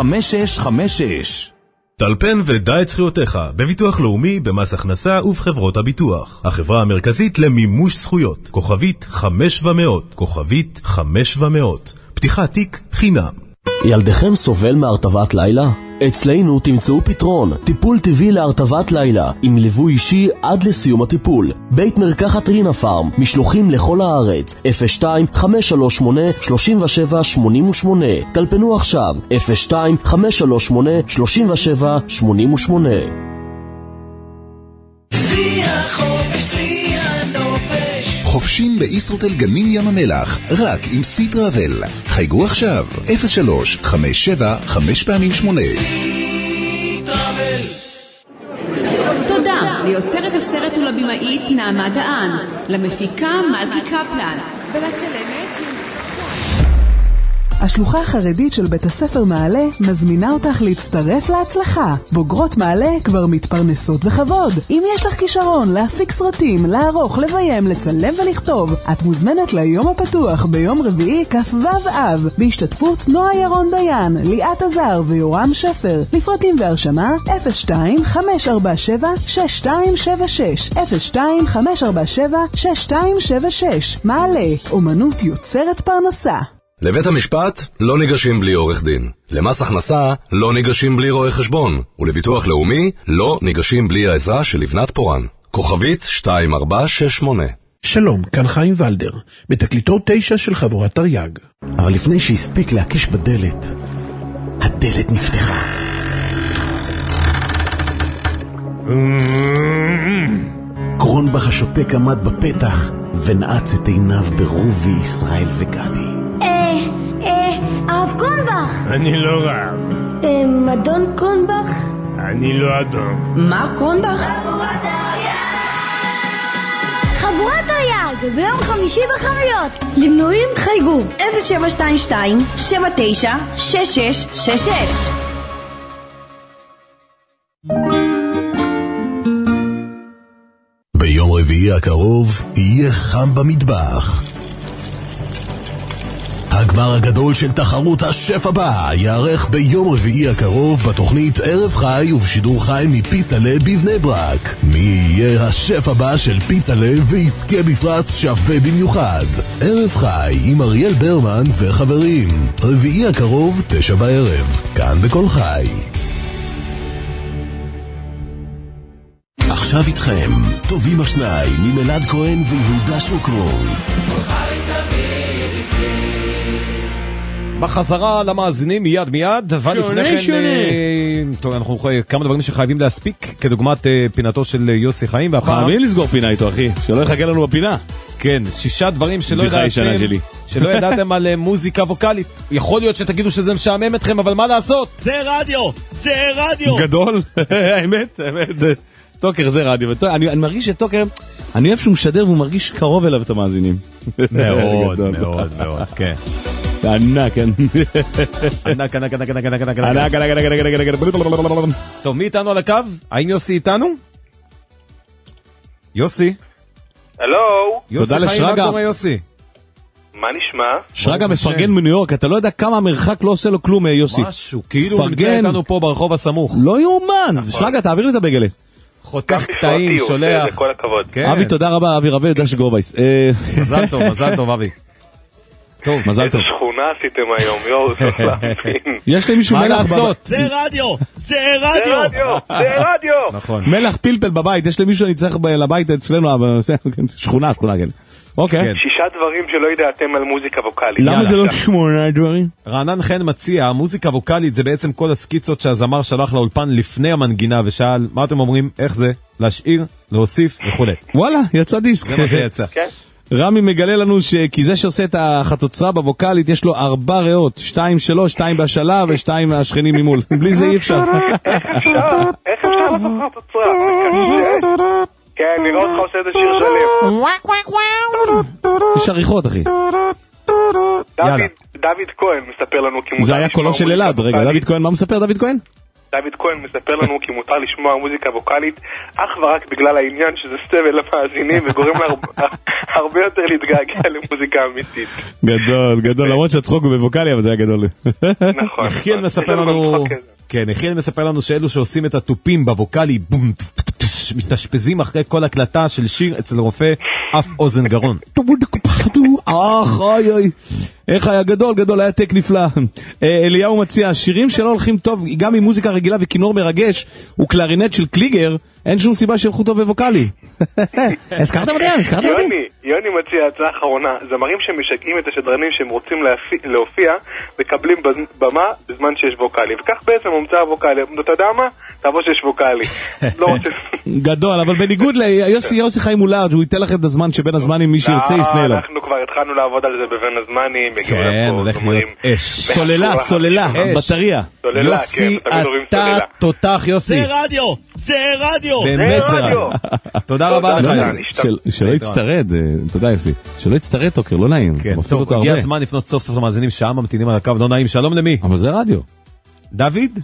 טלפן ודע את זכויותיך בביטוח לאומי, במס הכנסה ובחברות הביטוח. החברה המרכזית למימוש זכויות. כוכבית 500, כוכבית 500. פתיחת תיק חינם. ילדכם סובל מהרטבת לילה? אצלנו תמצאו פתרון, טיפול טבעי להרטבת לילה, עם ליווי אישי עד לסיום הטיפול. בית מרקחת רינה פארם, משלוחים לכל הארץ, 02-538-3788. טלפנו עכשיו, 02-538-3788. שיא החופש, שיא הנופש. חופשים בישרוטל גנים ים המלח, רק עם סי טראבל. חייגו עכשיו, 03-57-5x8. תודה ליוצרת הסרט ולבימאית נעמה דהן, למפיקה מלכי קפלן ולצלמת השלוחה החרדית של בית הספר מעלה מזמינה אותך להצטרף להצלחה. בוגרות מעלה כבר מתפרנסות בכבוד. אם יש לך כישרון להפיק סרטים, לערוך, לביים, לצלם ולכתוב, את מוזמנת ליום הפתוח ביום רביעי כ"ו אב, בהשתתפות נועה ירון דיין, ליאת עזר ויורם שפר. לפרטים והרשמה 02-547-6276 02-547-6276. מעלה, אומנות יוצרת פרנסה. לבית המשפט לא ניגשים בלי עורך דין. למס הכנסה לא ניגשים בלי רואה חשבון. ולביטוח לאומי לא ניגשים בלי העזרה של לבנת פורן. כוכבית 2468. שלום, כאן חיים ולדר, בתקליטו 9 של חבורת תרי"ג. אבל לפני שהספיק להקיש בדלת, הדלת נפתחה. קרונבך השותק עמד בפתח ונעץ את עיניו ברובי ישראל וגדי. הרב קרונבך. אני לא רב. אדון קרונבך. אני לא אדון. מה קרונבך? חבורת תרי"ג ביום חמישי בחנויות. למנויים חייגו 0722-796666. ביום רביעי הקרוב יהיה חם במטבח. הגמר הגדול של תחרות השף הבא יערך ביום רביעי הקרוב בתוכנית ערב חי ובשידור חי מפיצלה בבני ברק. מי יהיה השף הבא של פיצלה ויזכה בפרס שווה במיוחד? ערב חי עם אריאל ברמן וחברים. רביעי הקרוב 9 בערב, כאן בכל חי. עכשיו איתכם טובים השניים ממלעד כהן ויהודה שוקרון. בחזרה למאזינים מיד, אבל לפני כן, טוב, אנחנו כמה דברים שחייבים להספיק, כדוגמת פינתו של יוסי חיים, חייבים לסגור פינה איתו, אחי, שלא יחכה לנו בפינה. כן, 6 דברים שלא ידעתם על מוזיקה ווקלית. יכול להיות שתגידו שזה משעמם אתכם, אבל מה לעשות? זה רדיו! גדול, האמת. טוקר זה רדיו, אני מרגיש שטוקר, אני אוהב שהוא משדר והוא מרגיש קרוב אליו את המאזינים. מאוד, כן. ענק. טוב, מי איתנו על הקו? האם יוסי איתנו? יוסי? הלו. תודה לשרגא. מה נשמע? שרגא מפרגן מניו יורק, אתה לא יודע כמה המרחק לא עושה לו כלום, יוסי. משהו, כאילו הוא נמצא איתנו פה ברחוב הסמוך. לא יאומן. שרגא, תעביר לי את הבגלה. חותך קטעים, שולח. זה כל הכבוד. אבי, תודה רבה, אבי רבי, דש גורבייס. מזל טוב, אבי. טוב, מזל טוב. איזה שכונה עשיתם היום, יואו, צריך להבין. יש לי מישהו מלח בבית. זה רדיו! נכון. מלח פלפל בבית, יש לי מישהו אני צריך לבית אצלנו, שכונה, כן. אוקיי. 6 דברים שלא ידעתם על מוזיקה ווקלית. למה זה לא 8 דברים? רענן חן מציע, מוזיקה ווקלית זה בעצם כל הסקיצות שהזמר שלח לאולפן לפני המנגינה ושאל, מה אתם אומרים, איך זה? להשאיר, להוסיף וכו'. וואלה, יצא דיסק. זה מה שיצא. כן. רמי מגלה לנו כי זה שעושה את החצוצרה בווקלית יש לו 4 ריאות, 2 שלו, 2 בשלה ו2 מהשכנים ממול. בלי זה אי אפשר. איך אפשר לעשות חצוצרה? כן, נראה אותך עושה את השיר שלם. יש עריכות, אחי. דוד כהן מספר לנו כי מותר... זה היה קולו של אלעד. רגע, דוד כהן, מה מספר דוד כהן? דוד כהן מספר לנו כי מותר לשמוע מוזיקה ווקלית אך ורק בגלל העניין שזה סבל למאזינים וגורם הרבה יותר להתגעגע למוזיקה אמיתית. גדול, למרות שהצחוק הוא בווקלי, אבל זה היה גדול. נכון. יחיאל מספר לנו שאלו שעושים את הטופים בווקלי, בום, מתאשפזים אחרי כל הקלטה של שיר אצל רופא אף אוזן גרון. איך היה גדול, היה טק נפלא. אליהו מציע, שירים שלא הולכים טוב, גם עם מוזיקה רגילה וכינור מרגש, וקלרינט של קליגר, אין שום סיבה שילכו טוב בווקלי. הזכרת אותי? יוני מציע הצעה אחרונה, זמרים שמשגעים את השדרנים שהם רוצים להופיע, מקבלים במה בזמן שיש ווקלי, וכך בעצם מומצא הווקלי. אתה יודע מה? תבוא שיש ווקלי. גדול, אבל בניגוד ליוסי חיים מולארג' הוא ייתן לך את הזמן הזמן שבין הזמנים מי שירצה יפנה אליו. אנחנו כבר התחלנו לעבוד על זה בבין הזמנים. כן, הולך להיות אש. סוללה, בטריה. יוסי, אתה תותח, יוסי. זה רדיו. באמת זה רדיו. תודה רבה לך, יוסי. שלא יצטרד, תודה יוסי. שלא יצטרד תוקר, לא נעים. כן, טוב, הגיע הזמן לפנות סוף סוף למאזינים, שעה ממתינים על הקו, לא נעים. שלום למי? אבל זה רדיו. דוד?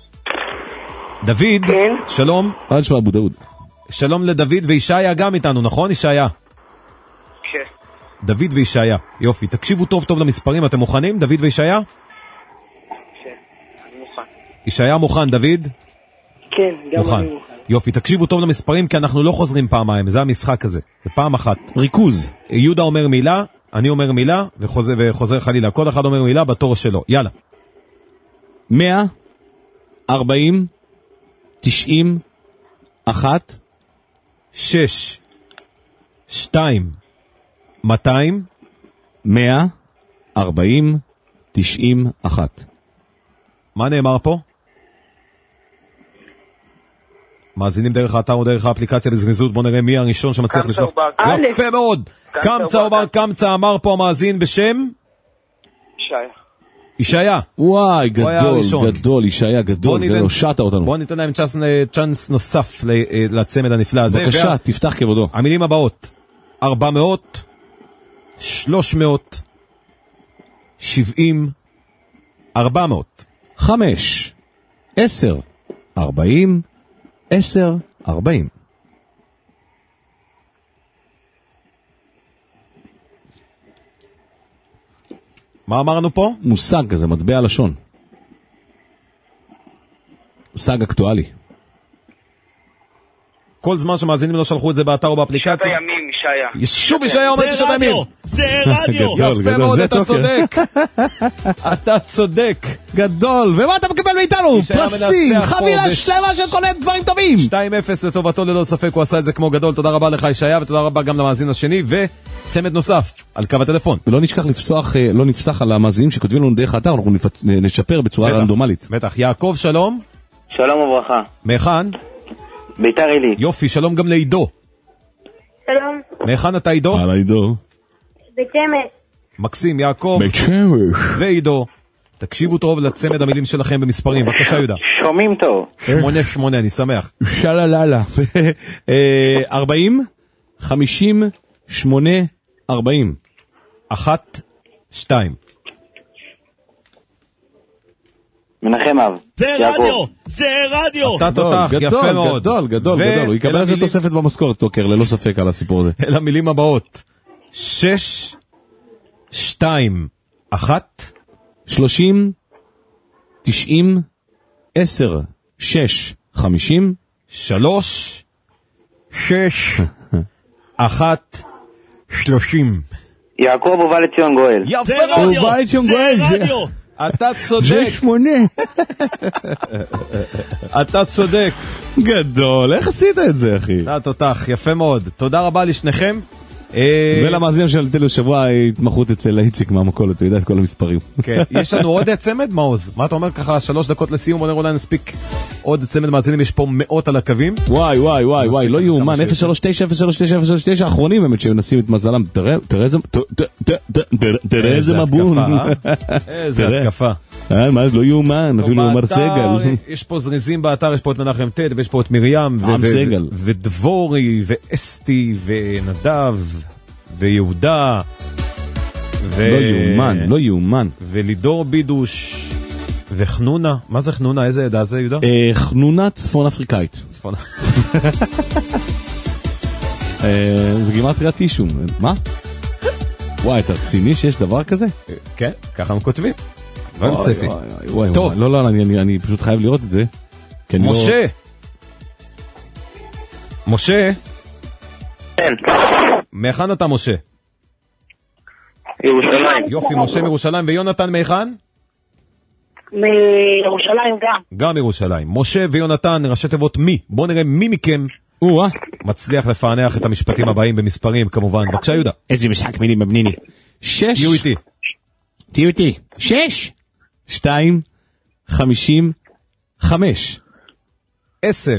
דוד? שלום. אל תשמע אבו דאוד. שלום לדוד וישעיה גם איתנו, נכון ישעיה? כן. דוד וישעיה, יופי. תקשיבו טוב טוב למספרים, אתם מוכנים? דוד וישעיה? כן, אני מוכן. ישעיה מוכן, דוד? כן, גם אני מוכן. יופי, תקשיבו טוב למספרים כי אנחנו לא חוזרים פעמיים, זה המשחק הזה, זה פעם אחת. ריכוז. יהודה אומר מילה, אני אומר מילה, וחוזר חלילה. כל אחד אומר מילה בתור שלו. יאללה. 100, 40, 90, 1, 6, 2, 200, 100, 40, 90, 1. מה נאמר פה? מאזינים דרך האתר או דרך האפליקציה בזריזות, בוא נראה מי הראשון שמצליח לשלוח. יפה מאוד. קמצא אמר פה המאזין בשם? ישעיה. וואי, גדול, ישעיה גדול, שעת אותנו. בוא ניתן להם צ'אנס נוסף לצמד הנפלא הזה. בבקשה, תפתח כבודו. המילים הבאות: 400, 300, 70, 400. 5, 10, 40, 10, 40. מה אמרנו פה? מושג כזה, מטבע לשון. מושג אקטואלי. כל זמן שמאזינים לא שלחו את זה באתר או באפליקציה. שעת הימים, ישעיה. שוב ישעיה אומר שעת הימים. זה רדיו. יפה מאוד, אתה צודק. אתה צודק. גדול. ומה אתה מקבל מאיתנו? פרסים, חבילה שלמה של כל מיני דברים טובים. 2-0 לטובתו ללא ספק, הוא עשה את זה כמו גדול. תודה רבה לך ישעיה, ותודה רבה גם למאזין השני, וצמד נוסף על קו הטלפון. לא נשכח לא נפסח על המאזינים שכותבים לנו דרך האתר, אנחנו נשפר בצורה רנדומלית. בטח. יעקב, שלום. שלום וברכה. מהיכן? ביתר עילית. יופי, שלום גם לעידו. שלום. מהיכן אתה עידו? על עידו. בית שמש. מקסים, יעקב. בית שמש. ועידו. תקשיבו טוב לצמד המילים שלכם במספרים. בבקשה יהודה. שומעים טוב. 8, אני שמח. שלללה. 40, 50, 8, 40. 1, 2. מנחם אב. זה רדיו. אתה תותח, יפה מאוד. גדול. הוא יקבל על זה תוספת במשכורת, תוקר, ללא ספק על הסיפור הזה. אל המילים הבאות. 6, 2, 1. 30, 90, 10, 6, 50. 3, 6, 1, 30. יעקב ובא לציון גואל. יפה מאוד. זה רדיו. אתה צודק. 8. אתה צודק. גדול, איך עשית את זה, אחי? אתה תותח, יפה מאוד. תודה רבה לשניכם. ולמאזינים שנתן לו שבוע התמחות אצל איציק מהמכולת, אתה יודע את כל המספרים. כן, יש לנו עוד צמד, מעוז? מה אתה אומר ככה 3 דקות לסיום, בוא נראה אולי נספיק עוד צמד מאזינים, יש פה מאות על הקווים. וואי, לא יאומן, 039, האחרונים באמת שמנסים את מזלם, תראה איזה מבון. איזה התקפה. מה, לא יאומן, אפילו אומר סגל. יש פה זריזים באתר, יש פה את מנחם תד, ויש פה את מרים, ודבורי, ואסתי, ונדב, ויהודה, לא יאומן. ולידור בידוש, וחנונה. מה זה חנונה? איזה עדה זה, יהודה? חנונה צפון אפריקאית. זה גימטריה טישום. מה? וואי, אתה רציני שיש דבר כזה? כן, ככה הם כותבים. וואי, טוב. לא, אני פשוט חייב לראות את זה. משה. כן. מהיכן אתה משה? ירושלים. יופי, משה מירושלים. ויונתן מהיכן? מירושלים גם. גם מירושלים. משה ויונתן, ראשי תיבות מי. בואו נראה מי מכם מצליח לפענח את המשפטים הבאים במספרים, כמובן. בבקשה יהודה. איזה משחק מילים בבניני. 6. תהיו איתי. 6. 2, 50, 5. 10,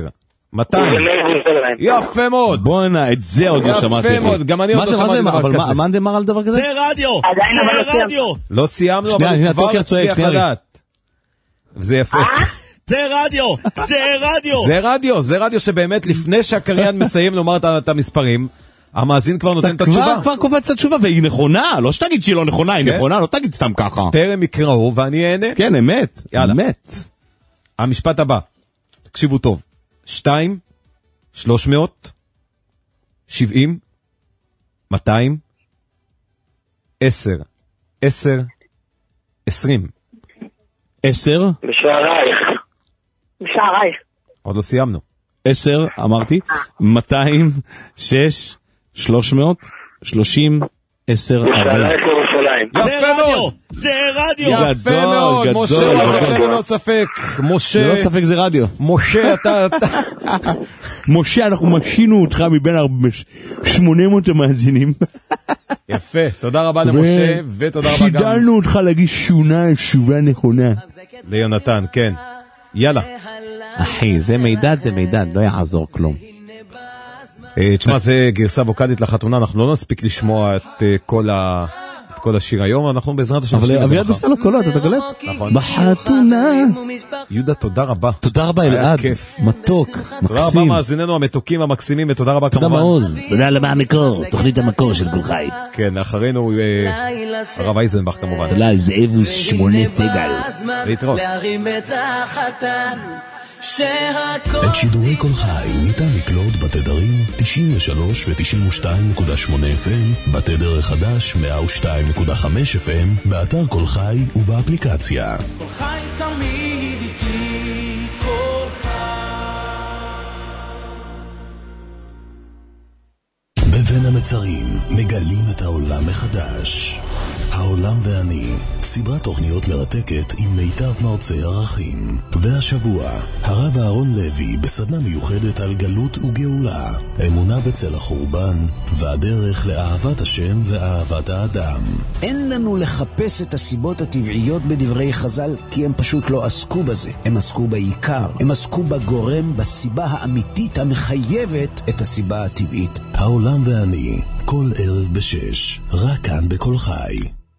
200. יפה מאוד. בוא הנה, את זה עוד לא שמעתי. יפה מאוד, גם אני עוד לא שמעתי דבר כזה. מה נאמר על דבר כזה? זה רדיו! זה רדיו! לא סיימנו, אבל הוא כבר מצליח לדעת. זה יפה. זה רדיו! זה רדיו! זה רדיו, זה רדיו שבאמת לפני שהקריין מסיים לומר את המספרים, המאזין כבר נותן את התשובה. כבר קובץ את התשובה, והיא נכונה, לא שתגיד שהיא לא נכונה, היא נכונה, לא תגיד סתם ככה. תרם יקראו ואני אענה. כן, אמת, אמת. המשפט הבא, תקשיבו טוב. 2, 300, 70, 200, 10, 10, 20. 10? בשערייך. בשערייך. עוד לא סיימנו. 10, אמרתי. 200, 6, 300, 30, 10, 40. בשערייך ירושלים. זה רדיו! זה רדיו! יפה מאוד, משה, לא ספק, לא ספק. משה... לא ספק זה רדיו. משה, אתה... משה, אנחנו משינו אותך מבין 800 המאזינים. יפה, תודה רבה למשה, ותודה רבה גם... שידלנו אותך להגיש שובה נכונה. ליונתן, כן. יאללה. אחי, זה מידע, לא יעזור כלום. תשמע, זה גרסה ווקלית לחתונה, אנחנו לא נספיק לשמוע את כל השיר היום, אנחנו בעזרת השם... אבל אביעד עושה לו קולות, אתה קולט? נכון. בחתונה. יהודה, תודה רבה. תודה רבה אלעד, מתוק, מקסים. תודה רבה מאזיננו המתוקים, המקסימים, ותודה רבה כמובן. תודה מעוז. תודה למה המקור, תוכנית המקור של כל חי. כן, אחרינו הרב אייזנבך כמובן. תודה, זאבוס 8 סגל. להתראות. את שידורי כל חי ניתן לקלוט בתדרים 93 ו-92.8 FM, בתדר החדש 102.5 FM, באתר כל חי ובאפליקציה. כל חי תמיד איתי, כל חי. בבין המצרים מגלים את העולם מחדש. העולם ואני, סדרת תוכניות מרתקת עם מיטב מרצי ערכים. והשבוע, הרב אהרון לוי בסדנה מיוחדת על גלות וגאולה, אמונה בצל החורבן, והדרך לאהבת השם ואהבת האדם. אין לנו לחפש את הסיבות הטבעיות בדברי חז"ל, כי הם פשוט לא עסקו בזה. הם עסקו בעיקר, הם עסקו בגורם, בסיבה האמיתית המחייבת את הסיבה הטבעית. העולם ואני, כל ערב ב6, רק כאן בכל חי.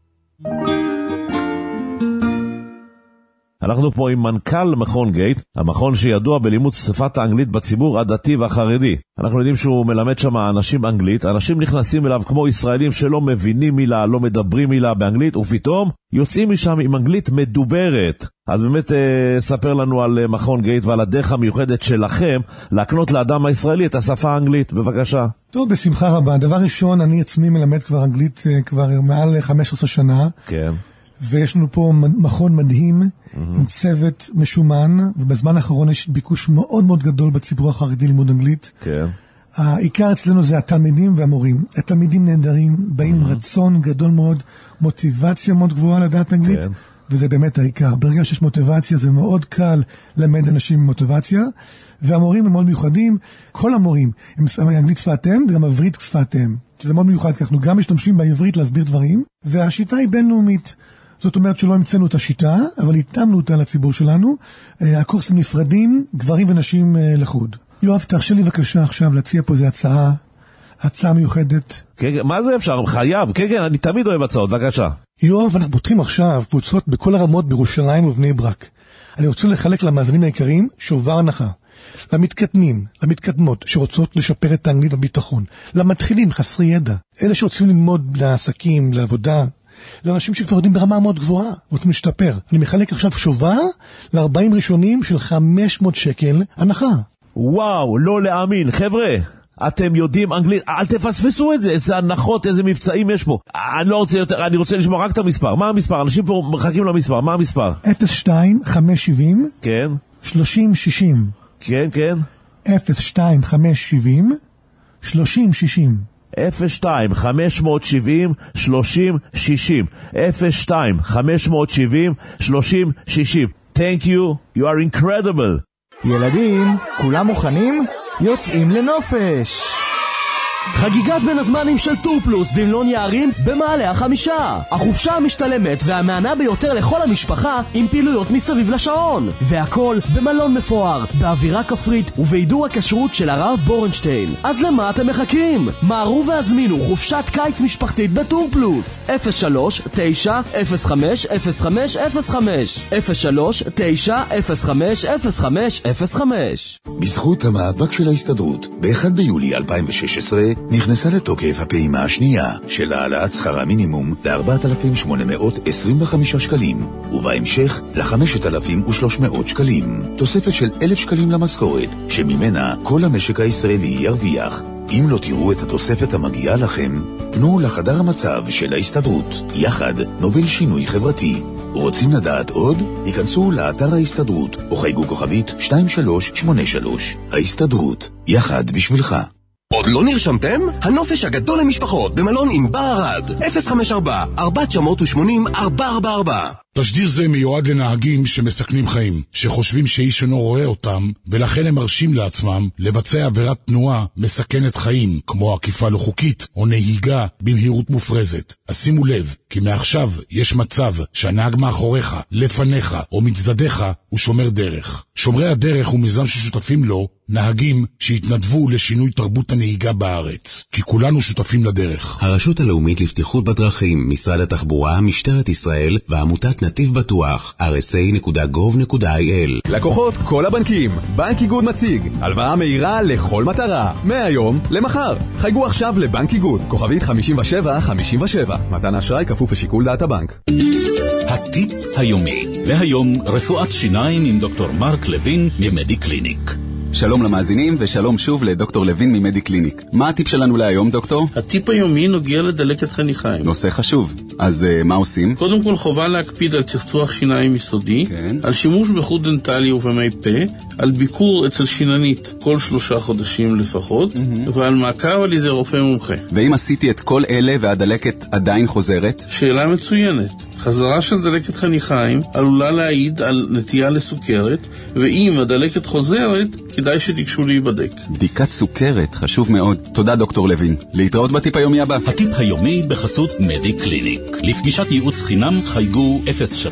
אנחנו פה עם מנכ"ל מכון גייט, המכון שידוע בלימוד שפת האנגלית בציבור הדתי והחרדי. אנחנו יודעים שהוא מלמד שם אנשים אנגלית, אנשים נכנסים אליו כמו ישראלים שלא מבינים מילה, לא מדברים מילה באנגלית, ופתאום יוצאים משם עם אנגלית מדוברת. אז באמת ספר לנו על מכון גייט ועל הדרך המיוחדת שלכם להקנות לאדם הישראלי את השפה האנגלית. בבקשה. טוב, בשמחה רבה. דבר ראשון, אני עצמי מלמד כבר אנגלית כבר מעל 15 שנה. כן. ויש לנו פה מכון מדהים, עם צוות משומן, ובזמן האחרון יש ביקוש מאוד מאוד גדול בציבור החרדי ללמוד אנגלית. כן. העיקר אצלנו זה התלמידים והמורים. התלמידים נהדרים, באים עם רצון גדול מאוד, מוטיבציה מאוד גבוהה לדעת אנגלית, וזה באמת העיקר. ברגע שיש מוטיבציה, זה מאוד קל למד אנשים עם מוטיבציה, והמורים הם מאוד מיוחדים. כל המורים הם אנגלית שפתם, וגם עברית שפתם. שזה מאוד מיוחד, כי אנחנו גם משתמשים בעברית להסביר דברים, והשיטה היא בינלאומית. זאת אומרת שלא המצאנו את השיטה, אבל התאמנו אותה לציבור שלנו. הקורסים נפרדים, גברים ונשים לחוד. יואב, תרשה לי בבקשה עכשיו להציע פה איזו הצעה מיוחדת. כן, מה זה אפשר? חייב. כן, אני תמיד אוהב הצעות, בבקשה. יואב, אנחנו פותחים עכשיו קבוצות בכל הרמות בירושלים ובני ברק. אני רוצה לחלק למאזינים העיקריים שובר הנחה. למתקדמים, למתקדמות שרוצות לשפר את האנגלית בביטחון. למתחילים, חסרי ידע. אלה שרוצים ללמוד לעסקים, לעבודה. לאנשים שכבר יודעים ברמה מאוד גבוהה, רוצים להשתפר. אני מחלק עכשיו שובר ל-40 ראשונים של 500 שקל הנחה. וואו, לא להאמין. חבר'ה, אתם יודעים אנגלית, אל תפספסו את זה. איזה הנחות, איזה מבצעים יש פה. אני לא רוצה יותר, אני רוצה לשמוע רק את המספר. מה המספר? אנשים פה מחכים למספר. מה המספר? 02570 כן. 3060. כן, כן. 02570 3060. 02 570 30 60 02 570 30 60. Thank you, you are incredible. ילדים, כולם מוכנים? יוצאים לנופש. חגיגת בין הזמנים של טור פלוס במלון יערים במעלה החמישה. החופשה המשתלמת והמענה ביותר לכל המשפחה עם פעילויות מסביב לשעון. והכל במלון מפואר, באווירה כפרית ובעידור הכשרות של הרב בורנשטיין. אז למה אתם מחכים? מערו והזמינו חופשת קיץ משפחתית בטור פלוס. 03-905-0505 03-905-0505. בזכות המאבק של ההסתדרות, ב-1 ביולי 2016 נכנסה לתוקף הפעימה השנייה של העלאת שכר המינימום ל-4,825 שקלים, ובהמשך ל-5,300 שקלים. תוספת של 1,000 שקלים למשכורת, שממנה כל המשק הישראלי ירוויח. אם לא תראו את התוספת המגיעה לכם, פנו לחדר המצב של ההסתדרות. יחד נוביל שינוי חברתי. רוצים לדעת עוד? היכנסו לאתר ההסתדרות או חייגו כוכבית 2383. ההסתדרות, יחד בשבילך. עוד לא נרשמתם? הנופש הגדול למשפחות במלון עם בערד 054-4980-444. תשדיר זה מיועד לנהגים שמסכנים חיים, שחושבים שאיש אינו רואה אותם, ולכן הם מרשים לעצמם לבצע עבירת תנועה מסכנת חיים, כמו עקיפה לא חוקית או נהיגה במהירות מופרזת. אז שימו לב, כי מעכשיו יש מצב שהנהג מאחוריך, לפניך או מצדדיך הוא שומר דרך. שומרי הדרך הוא מיזם ששותפים לו נהגים שהתנדבו לשינוי תרבות הנהיגה בארץ, כי כולנו שותפים לדרך. הרשות הלאומית לבטיחות בדרכים, משרד התחבורה, משטרת ישראל ועמותת נתיב בטוח, rsa.gov.il. לקוחות כל הבנקים, בנק איגוד מציג הלוואה מהירה לכל מטרה, מהיום למחר. חייגו עכשיו לבנק איגוד, כוכבית 5757. מתן אשראי כפוף לשיקול דעת הבנק. הטיפ היומי, והיום רפואת שיניים עם דוקטור מרק לוין ממדי קליניק. שלום למאזינים ושלום שוב לדוקטור לוין ממדי קליניק. מה הטיפ שלנו להיום, דוקטור? הטיפ היומי נוגע לדלקת חניכיים. נושא חשוב. אז מה עושים? קודם כל חובה להקפיד על צחצוח שיניים יסודי, כן. על שימוש בחוט דנטלי ובמי פה, על ביקור אצל שיננית כל 3 חודשים לפחות, ועל מעקב על ידי רופא מומחה. ואם עשיתי את כל אלה והדלקת עדיין חוזרת? שאלה מצוינת. חזרה של דלקת חניכיים עלולה להעיד על נטייה לסוכרת, ואם הדלקת חוזרת, כדאי שתיגשו להיבדק. בדיקת סוכרת, חשוב מאוד. תודה דוקטור לוין. להתראות בטיפ היומי הבא. הטיפ היומי בחסות מדי קליניק. לפגישת ייעוץ חינם חייגו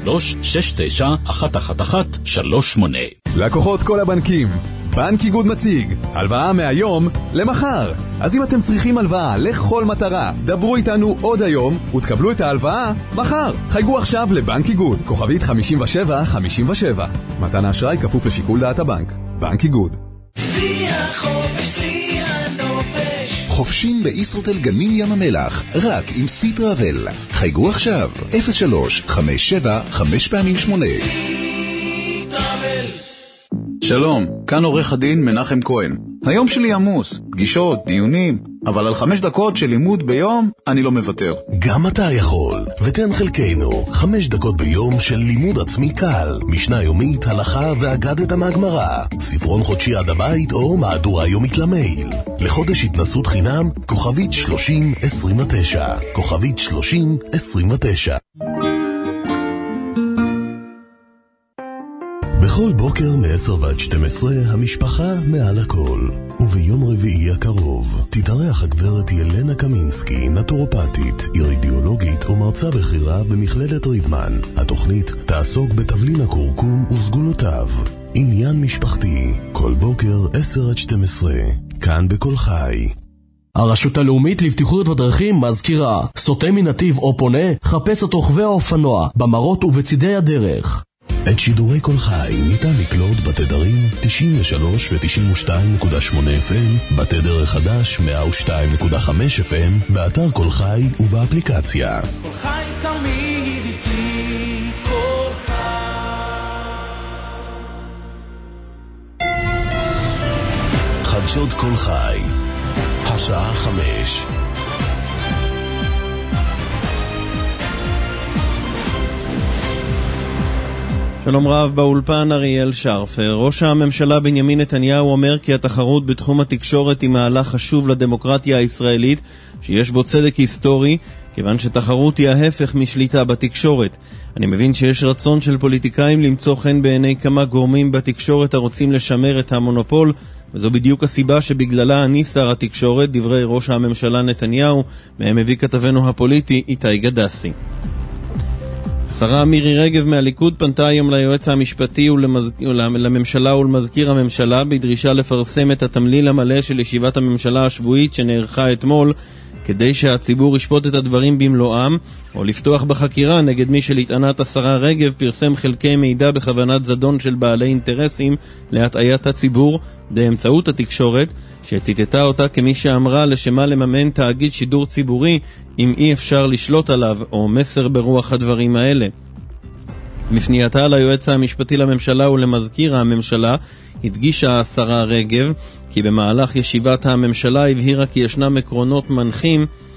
03-69-111-38. לקוחות כל הבנקים, בנק איגוד מציג הלוואה מהיום למחר. אז אם אתם צריכים הלוואה לכל מטרה, דברו איתנו עוד היום ותקבלו את ההלוואה מחר. חייגו עכשיו לבנק איגוד, כוכבית 5757. מתן האשראי כפוף לשיקול דעת הבנק. בנק איגוד. חופשים בישרוטל גנים ים המלח, רק עם סי טראבל. חייגו עכשיו, 03-57-5x8. שלום, כאן עורך הדין מנחם כהן. היום שלי עמוס, פגישות, דיונים, אבל על 5 דקות של לימוד ביום אני לא מוותר. גם אתה יכול, ותן חלקנו 5 דקות ביום של לימוד עצמי קל, משנה יומית, הלכה ואגדת מהגמרא, ספרון חודשי עד הבית או מהדורה יומית למייל. לחודש התנסות חינם, כוכבית 3029, כוכבית 3029. בכל בוקר מ-10 ועד 12 המשפחה מעל הכל. וביום רביעי הקרוב תתארח הגברת ילנה קמינסקי, נטורופטית, אירידיאולוגית ומרצה בחירה במכללת רידמן. התוכנית תעסוק בתבלין הקורקום וסגולותיו. עניין משפחתי, כל בוקר 10 עד 12, כאן בכל חי. הרשות הלאומית לבטיחות בדרכים מזכירה, סוטה מנתיב או פונה, חפש את רוכבי האופנוע במרות ובצידי הדרך. את שידורי כל חי ניתן לקלוט בתדרים 93 ו-92.8 FM, בתדר החדש 102.5 FM, באתר כל חי ובאפליקציה. כל חי תמיד איתי, כל חי. חדשות כל חי, השעה 5. שלום רב, באולפן אריאל שרפר. ראש הממשלה בנימין נתניהו אומר כי התחרות בתחום התקשורת היא מהלך חשוב לדמוקרטיה הישראלית, שיש בו צדק היסטורי, כיוון שתחרות היא ההפך משליטה בתקשורת. אני מבין שיש רצון של פוליטיקאים למצוא חן בעיני כמה גורמים בתקשורת הרוצים לשמר את המונופול, וזו בדיוק הסיבה שבגללה אני שר התקשורת, דברי ראש הממשלה נתניהו, מהם הביא כתבנו הפוליטי איתי גדסי. השרה מירי רגב מהליכוד פנתה היום ליועץ המשפטי לממשלה ולמזכיר הממשלה בדרישה לפרסם את התמליל המלא של ישיבת הממשלה השבועית שנערכה אתמול, כדי שהציבור ישפוט את הדברים במלואם, או לפתוח בחקירה נגד מי שלטענת השרה רגב פרסם חלקי מידע בכוונת זדון של בעלי אינטרסים להטעיית הציבור באמצעות התקשורת, שציטטה אותה כמי שאמרה לשמה לממן תאגיד שידור ציבורי אם אי אפשר לשלוט עליו, או מסר ברוח הדברים האלה. בפנייתה ליועץ המשפטי לממשלה ולמזכיר הממשלה הדגישה השרה רגב כי במהלך ישיבת הממשלה הבהירה כי ישנם עקרונות מנחים